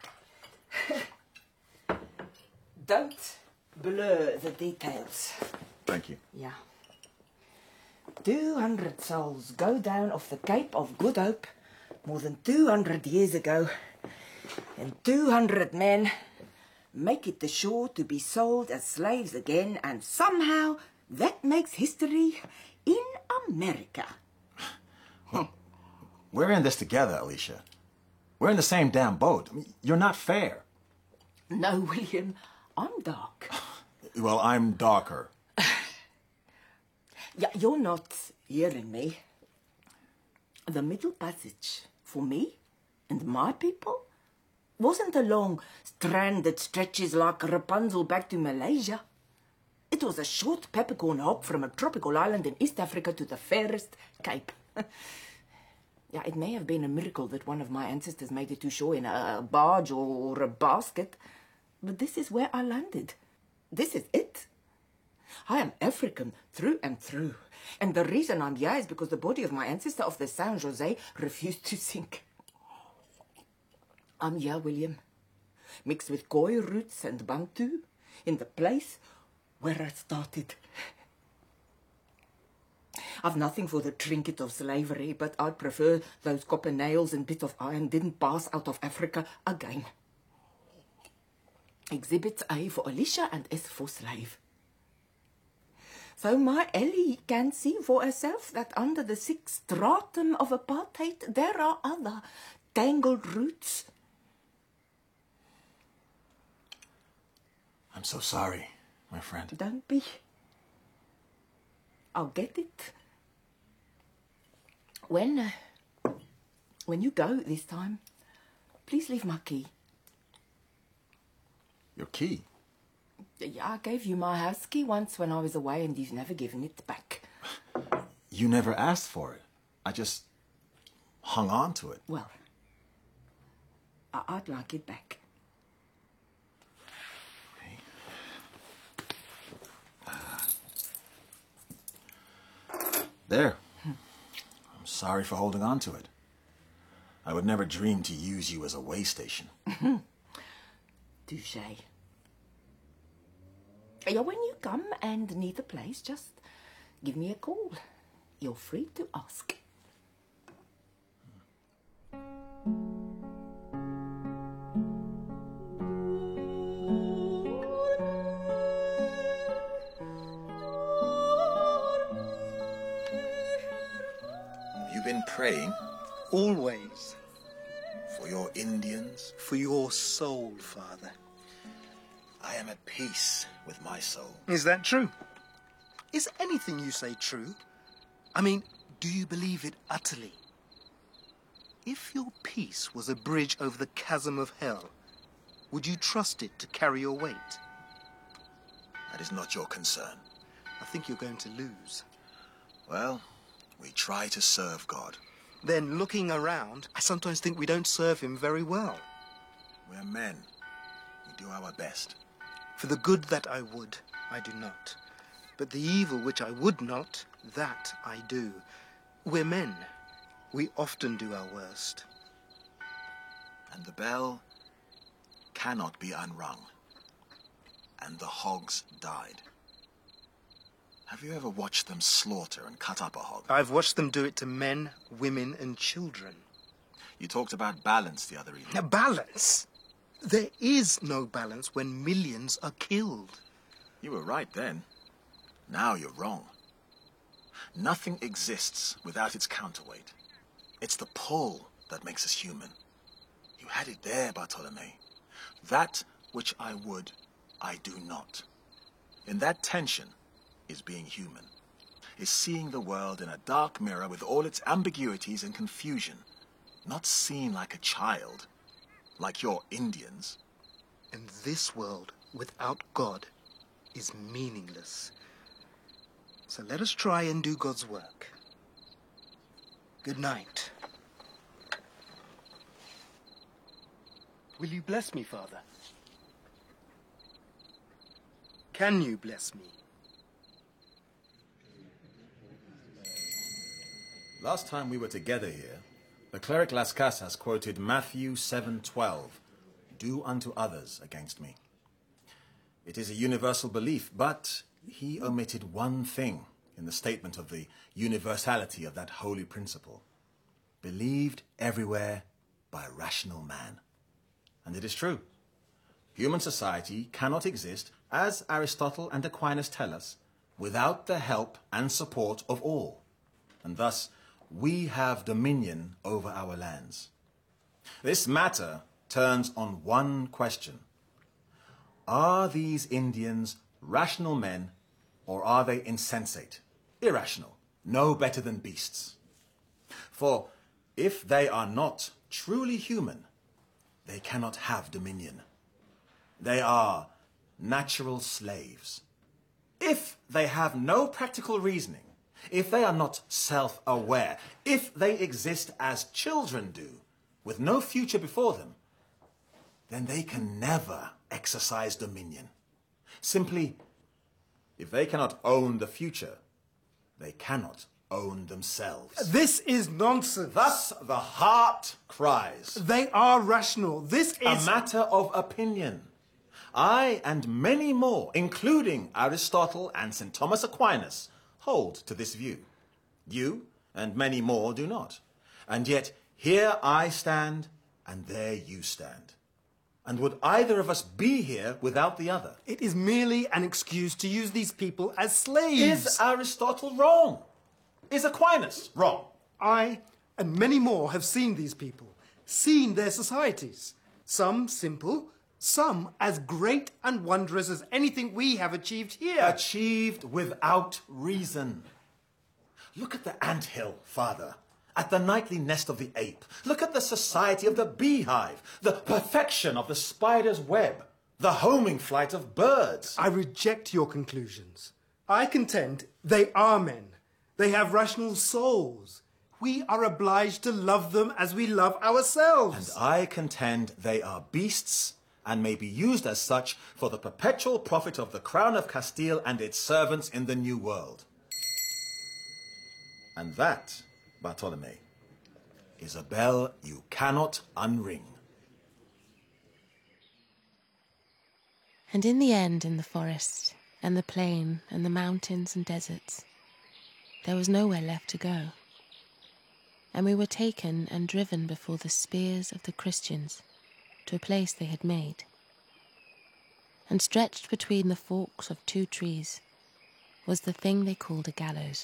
don't blur the details. Thank you. Yeah. two hundred souls go down off the Cape of Good Hope more than two hundred years ago. And two hundred men make it to shore to be sold as slaves again, and somehow that makes history in America. Well, we're in this together, Alicia. We're in the same damn boat. I mean, you're not fair. No, William, I'm dark. Well, I'm darker. Yeah, you're not hearing me. The Middle Passage, for me and my people, wasn't a long strand that stretches like Rapunzel back to Malaysia. It was a short peppercorn hop from a tropical island in East Africa to the fairest Cape. Yeah, it may have been a miracle that one of my ancestors made it to shore in a barge or a basket, but this is where I landed. This is it. I am African through and through, and the reason I'm here is because the body of my ancestor of the Saint Jose refused to sink. I'm here, William, mixed with Khoi roots and Bantu, in the place where I started. I've nothing for the trinket of slavery, but I'd prefer those copper nails and bits of iron didn't pass out of Africa again. Exhibit A for Alicia and S for slave. So my Ellie can see for herself that under the sixth stratum of apartheid there are other tangled roots. I'm so sorry, my friend. Don't be. I'll get it. When, uh, when you go this time, please leave my key. Your key? Yeah, I gave you my house key once when I was away and you've never given it back. You never asked for it. I just hung on to it. Well, I- I'd like it back. There. I'm sorry for holding on to it. I would never dream to use you as a way station. Touché. Yeah, when you come and need a place, just give me a call. You're free to ask. Have you been praying? Always. For your Indians? For your soul, Father. I am at peace with my soul. Is that true? Is anything you say true? I mean, do you believe it utterly? If your peace was a bridge over the chasm of hell, would you trust it to carry your weight? That is not your concern. I think you're going to lose. Well, we try to serve God. Then, looking around, I sometimes think we don't serve him very well. We're men. We do our best. For the good that I would, I do not. But the evil which I would not, that I do. We're men. We often do our worst. And the bell cannot be unrung. And the hogs died. Have you ever watched them slaughter and cut up a hog? I've watched them do it to men, women, and children. You talked about balance the other evening. A balance? There is no balance when millions are killed. You were right then. Now you're wrong. Nothing exists without its counterweight. It's the pull that makes us human. You had it there, Bartolome. That which I would, I do not. In that tension is being human, is seeing the world in a dark mirror with all its ambiguities and confusion, not seen like a child, like your Indians. And this world without God is meaningless. So let us try and do God's work. Good night. Will you bless me, Father? Can you bless me? Last time we were together here, the cleric Las Casas quoted Matthew seven twelve, "Do unto others against me." It is a universal belief, but he omitted one thing in the statement of the universality of that holy principle. Believed everywhere by rational man. And it is true. Human society cannot exist, as Aristotle and Aquinas tell us, without the help and support of all. And thus, we have dominion over our lands. This matter turns on one question. Are these Indians rational men, or are they insensate, irrational, no better than beasts? For if they are not truly human, they cannot have dominion. They are natural slaves. If they have no practical reasoning, if they are not self-aware, if they exist as children do, with no future before them, then they can never exercise dominion. Simply, if they cannot own the future, they cannot own themselves. This is nonsense. Thus the heart cries. They are rational. This is a matter of opinion. I and many more, including Aristotle and Saint Thomas Aquinas, hold to this view. You and many more do not. And yet here I stand and there you stand. And would either of us be here without the other? It is merely an excuse to use these people as slaves. Is Aristotle wrong? Is Aquinas wrong? I and many more have seen these people, seen their societies. Some simple, some as great and wondrous as anything we have achieved here. Achieved without reason. Look at the anthill, Father. At the nightly nest of the ape. Look at the society of the beehive. The perfection of the spider's web. The homing flight of birds. I reject your conclusions. I contend they are men. They have rational souls. We are obliged to love them as we love ourselves. And I contend they are beasts and may be used as such for the perpetual profit of the Crown of Castile and its servants in the New World. And that, Bartolome, is a bell you cannot unring. And in the end, in the forest, and the plain, and the mountains and deserts, there was nowhere left to go. And we were taken and driven before the spears of the Christians to a place they had made. And stretched between the forks of two trees was the thing they called a gallows.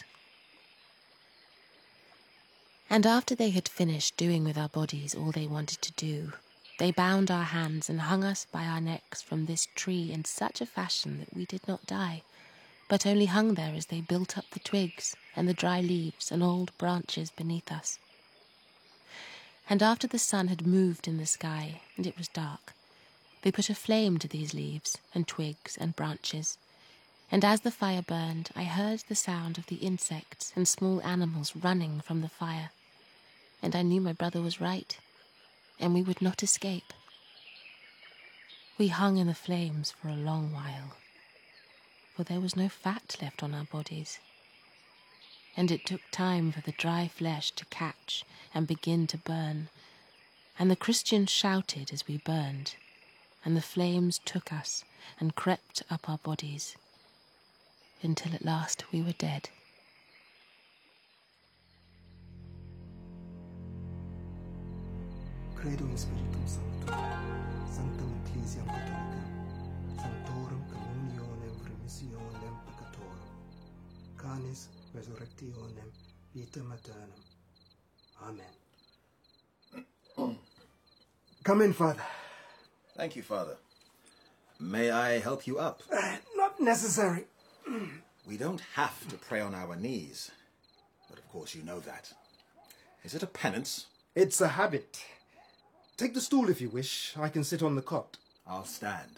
And after they had finished doing with our bodies all they wanted to do, they bound our hands and hung us by our necks from this tree in such a fashion that we did not die, but only hung there as they built up the twigs and the dry leaves and old branches beneath us. And after the sun had moved in the sky and it was dark, they put a flame to these leaves and twigs and branches, and as the fire burned, I heard the sound of the insects and small animals running from the fire, and I knew my brother was right, and we would not escape. We hung in the flames for a long while, for there was no fat left on our bodies, and it took time for the dry flesh to catch and begin to burn, and the Christians shouted as we burned, and the flames took us and crept up our bodies, until at last we were dead. Credo in Spiritum Sanctum, Sanctam Ecclesiam Catholicam, Sanctorum Communionem Remissionem Peccatorum, Canis Resurrectionem Vitam Aeternam. Amen. Come in, Father. Thank you, Father. May I help you up? Uh, not necessary. We don't have to pray on our knees, but of course you know that. Is it a penance? It's a habit. Take the stool if you wish. I can sit on the cot. I'll stand.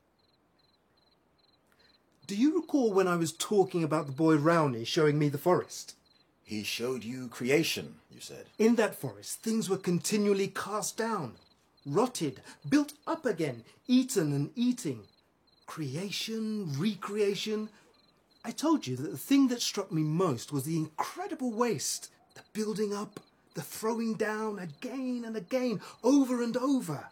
Do you recall when I was talking about the boy Rowney showing me the forest? He showed you creation, you said. In that forest, things were continually cast down, rotted, built up again, eaten and eating. Creation, recreation. I told you that the thing that struck me most was the incredible waste, the building up, the throwing down again and again, over and over.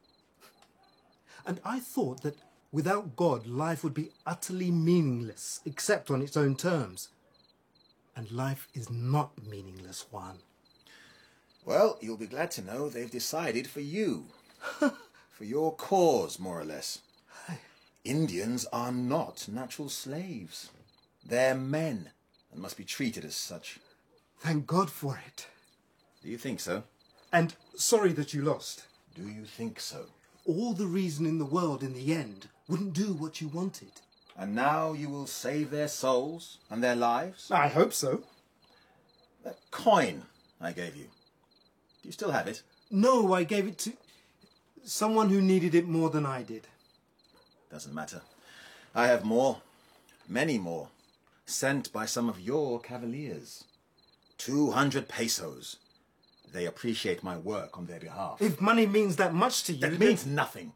And I thought that without God, life would be utterly meaningless, except on its own terms. And life is not meaningless, Juan. Well, you'll be glad to know they've decided for you. For your cause, more or less. Indians are not natural slaves. They're men, and must be treated as such. Thank God for it. Do you think so? And sorry that you lost. Do you think so? All the reason in the world in the end wouldn't do what you wanted. And now you will save their souls and their lives? I hope so. That coin I gave you, do you still have it? No, I gave it to someone who needed it more than I did. Doesn't matter. I have more, many more, sent by some of your cavaliers. Two hundred pesos. They appreciate my work on their behalf. If money means that much to you... That means nothing.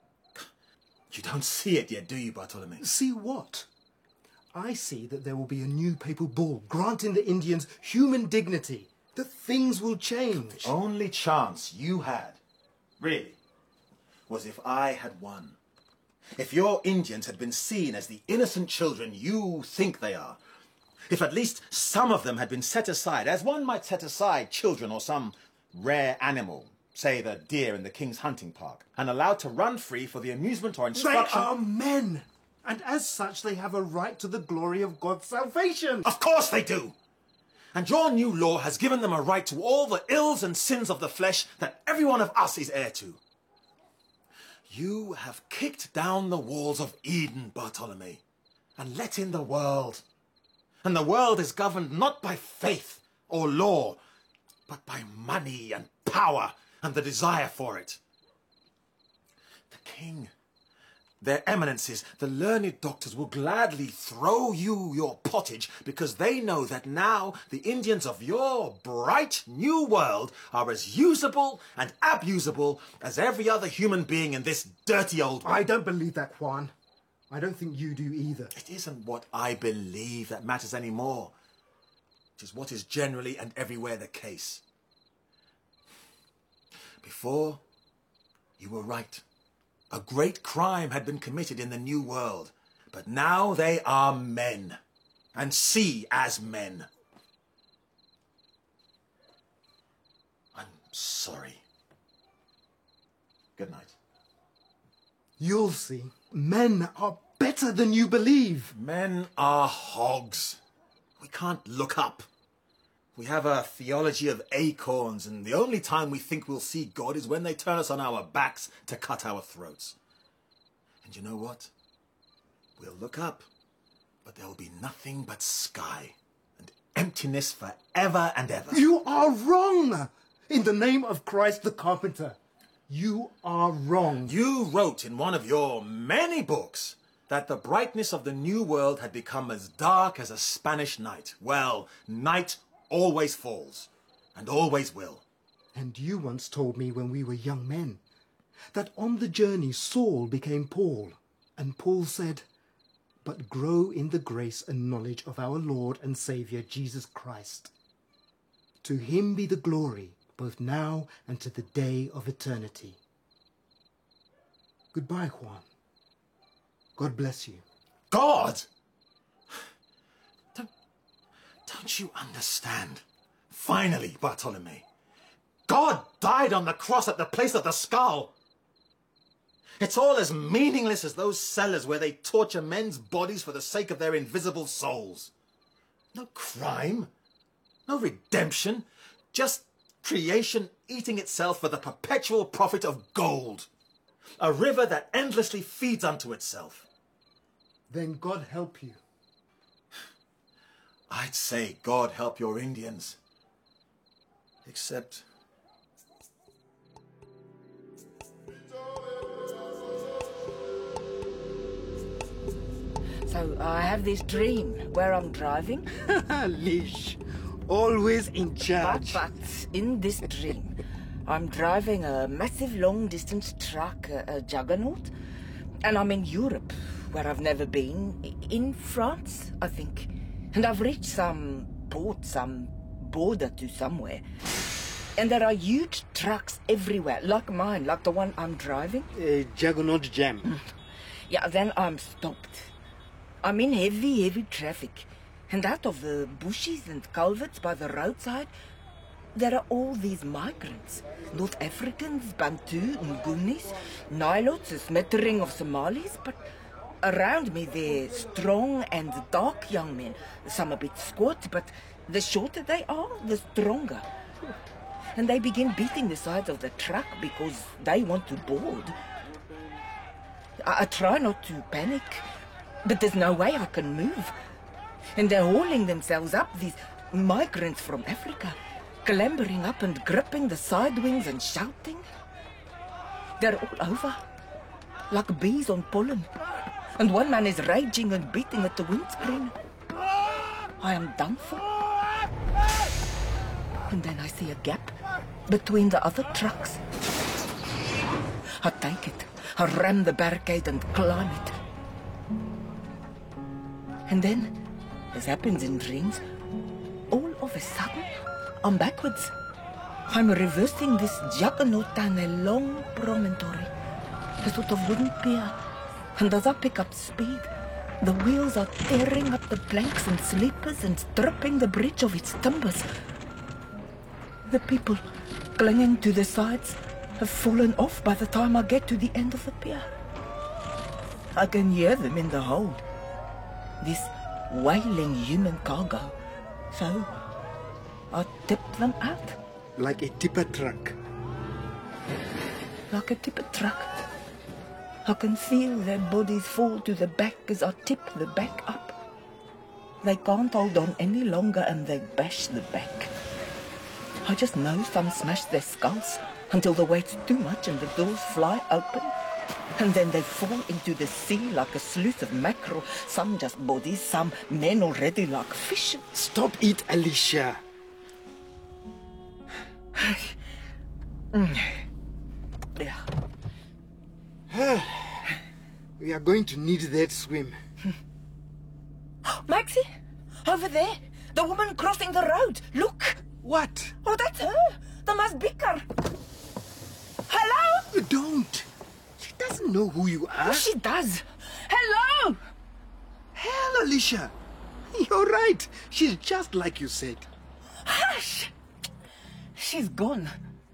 You don't see it yet, do you, Bartolome? See what? I see that there will be a new papal bull granting the Indians human dignity, that things will change. The only chance you had, really, was if I had won. If your Indians had been seen as the innocent children you think they are. If at least some of them had been set aside, as one might set aside children or some rare animal, say the deer in the King's hunting park, and allowed to run free for the amusement or instruction... They are men! And as such, they have a right to the glory of God's salvation! Of course they do! And your new law has given them a right to all the ills and sins of the flesh that every one of us is heir to. You have kicked down the walls of Eden, Bartolome, and let in the world. And the world is governed not by faith or law, but by money and power and the desire for it. The king, their eminences, the learned doctors will gladly throw you your pottage because they know that now the Indians of your bright new world are as usable and abusable as every other human being in this dirty old world. I don't believe that, Juan. I don't think you do either. It isn't what I believe that matters anymore. It is what is generally and everywhere the case. Before, you were right. A great crime had been committed in the New World. But now they are men, and see as men. I'm sorry. Good night. You'll see. Men are better than you believe. Men are hogs. We can't look up. We have a theology of acorns, and the only time we think we'll see God is when they turn us on our backs to cut our throats. And you know what? We'll look up, but there'll be nothing but sky and emptiness forever and ever. You are wrong! In the name of Christ the Carpenter. You are wrong. You wrote in one of your many books that the brightness of the New World had become as dark as a Spanish night. Well, night always falls, and always will. And you once told me when we were young men that on the journey Saul became Paul, and Paul said, "But grow in the grace and knowledge of our Lord and Saviour Jesus Christ. To him be the glory, both now and to the day of eternity." Goodbye, Juan. God bless you. God! Don't, don't you understand? Finally, Bartolome. God died on the cross at the place of the skull. It's all as meaningless as those cellars where they torture men's bodies for the sake of their invisible souls. No crime, no redemption, just creation eating itself for the perpetual profit of gold. A river that endlessly feeds unto itself. Then God help you. I'd say God help your Indians. Except... So I have this dream where I'm driving. Lish, always in But, charge. but in this dream, I'm driving a massive long-distance truck, a, a juggernaut, and I'm in Europe, where I've never been, I- in France, I think. And I've reached some port, some border to somewhere. And there are huge trucks everywhere, like mine, like the one I'm driving. Uh, Juggernaut Jam. Yeah, then I'm stopped. I'm in heavy, heavy traffic. And out of the bushes and culverts by the roadside, there are all these migrants. North Africans, Bantu, Ngunis, Nilots, a smattering of Somalis, but around me they're strong and dark young men. Some a bit squat, but the shorter they are, the stronger. And they begin beating the sides of the truck because they want to board. I, I try not to panic, but there's no way I can move. And they're hauling themselves up, these migrants from Africa, clambering up and gripping the side wings and shouting. They're all over, like bees on pollen. And one man is raging and beating at the windscreen. I am done for. And then I see a gap between the other trucks. I take it, I ram the barricade and climb it. And then, as happens in dreams, all of a sudden, I'm backwards. I'm reversing this juggernaut down a long promontory, a sort of wooden pier. And as I pick up speed, the wheels are tearing up the planks and sleepers and stripping the bridge of its timbers. The people clinging to the sides have fallen off by the time I get to the end of the pier. I can hear them in the hold. This wailing human cargo. So, I tip them out. Like a tipper truck. Like a tipper truck. I can feel their bodies fall to the back as I tip the back up. They can't hold on any longer and they bash the back. I just know some smash their skulls until the weight's too much and the doors fly open. And then they fall into the sea like a sluice of mackerel. Some just bodies, some men already like fish. Stop it, Alicia. Yeah. We are going to need that swim. Maxie, over there, the woman crossing the road. Look. What? Oh, that's her. The Masbikar. Hello? Don't. She doesn't know who you are. Oh, she does. Hello. Hell, Alicia. You're right. She's just like you said. Hush. She's gone.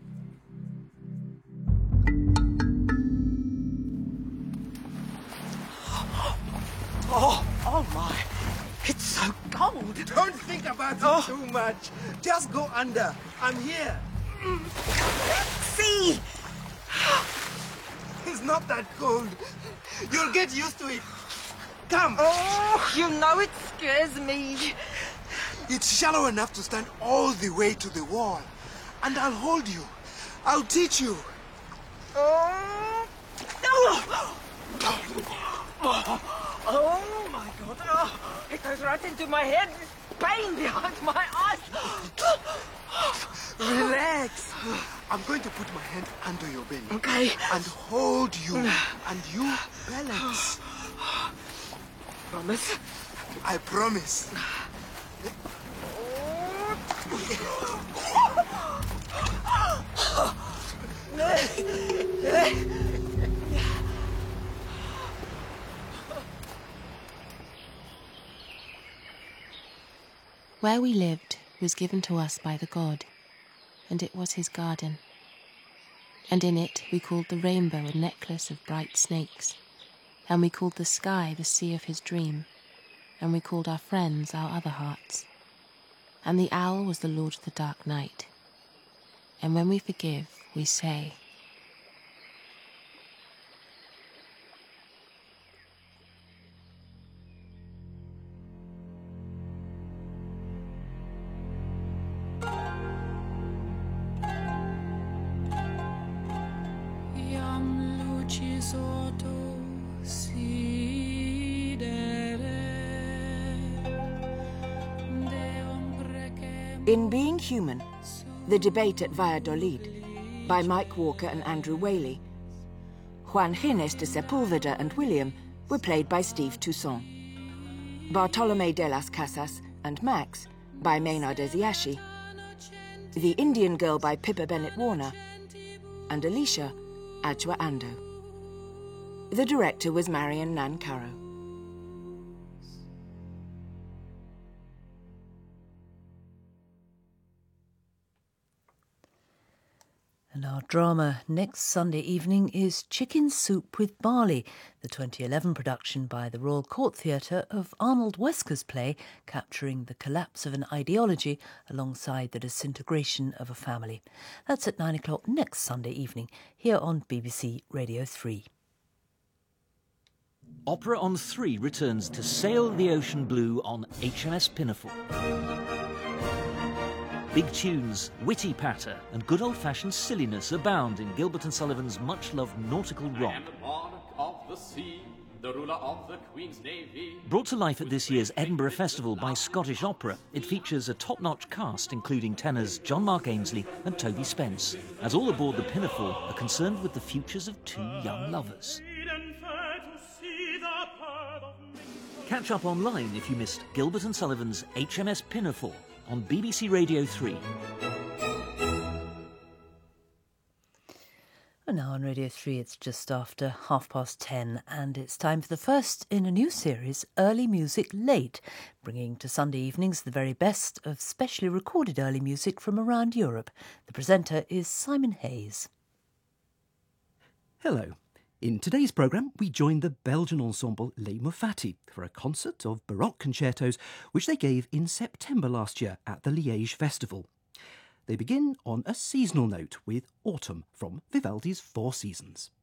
Oh, oh my. It's so cold. Don't think about it Oh. too much. Just go under. I'm here. See. It's not that cold. You'll get used to it. Come. Oh, you know it scares me. It's shallow enough to stand all the way to the wall. And I'll hold you. I'll teach you. Oh. Oh. Oh my God! Oh, it goes right into my head. Pain behind my eyes. Relax. I'm going to put my hand under your belly. Okay. And hold you. And you balance. Promise? I promise. Where we lived was given to us by the god, and it was his garden. And in it we called the rainbow a necklace of bright snakes, and we called the sky the sea of his dream, and we called our friends our other hearts. And the owl was the lord of the dark night. And when we forgive, we say, In Being Human, The Debate at Valladolid, by Mike Walker and Andrew Whaley, Juan Gines de Sepulveda and William were played by Steve Toussaint. Bartolome de las Casas and Max by Maynard Eziashi, The Indian Girl by Pippa Bennett Warner, and Alicia Adjoa Ando. The director was Marion Nancaro. And our drama next Sunday evening is Chicken Soup with Barley, the twenty eleven production by the Royal Court Theatre of Arnold Wesker's play capturing the collapse of an ideology alongside the disintegration of a family. That's at nine o'clock next Sunday evening here on B B C Radio three. Opera on three returns to sail the ocean blue on H M S Pinafore. Big tunes, witty patter and good old-fashioned silliness abound in Gilbert and Sullivan's much-loved nautical romp. Of the sea, the ruler of the Queen's Navy. Brought to life at this year's Edinburgh Festival by Scottish Opera, it features a top-notch cast including tenors John Mark Ainsley and Toby Spence, as all aboard the Pinafore are concerned with the futures of two young lovers. Catch up online if you missed Gilbert and Sullivan's H M S Pinafore on B B C Radio three. And now on Radio three it's just after half past ten and it's time for the first in a new series, Early Music Late, bringing to Sunday evenings the very best of specially recorded early music from around Europe. The presenter is Simon Hayes. Hello. In today's programme, we join the Belgian ensemble Les Muffati for a concert of Baroque concertos which they gave in September last year at the Liège Festival. They begin on a seasonal note with Autumn from Vivaldi's Four Seasons.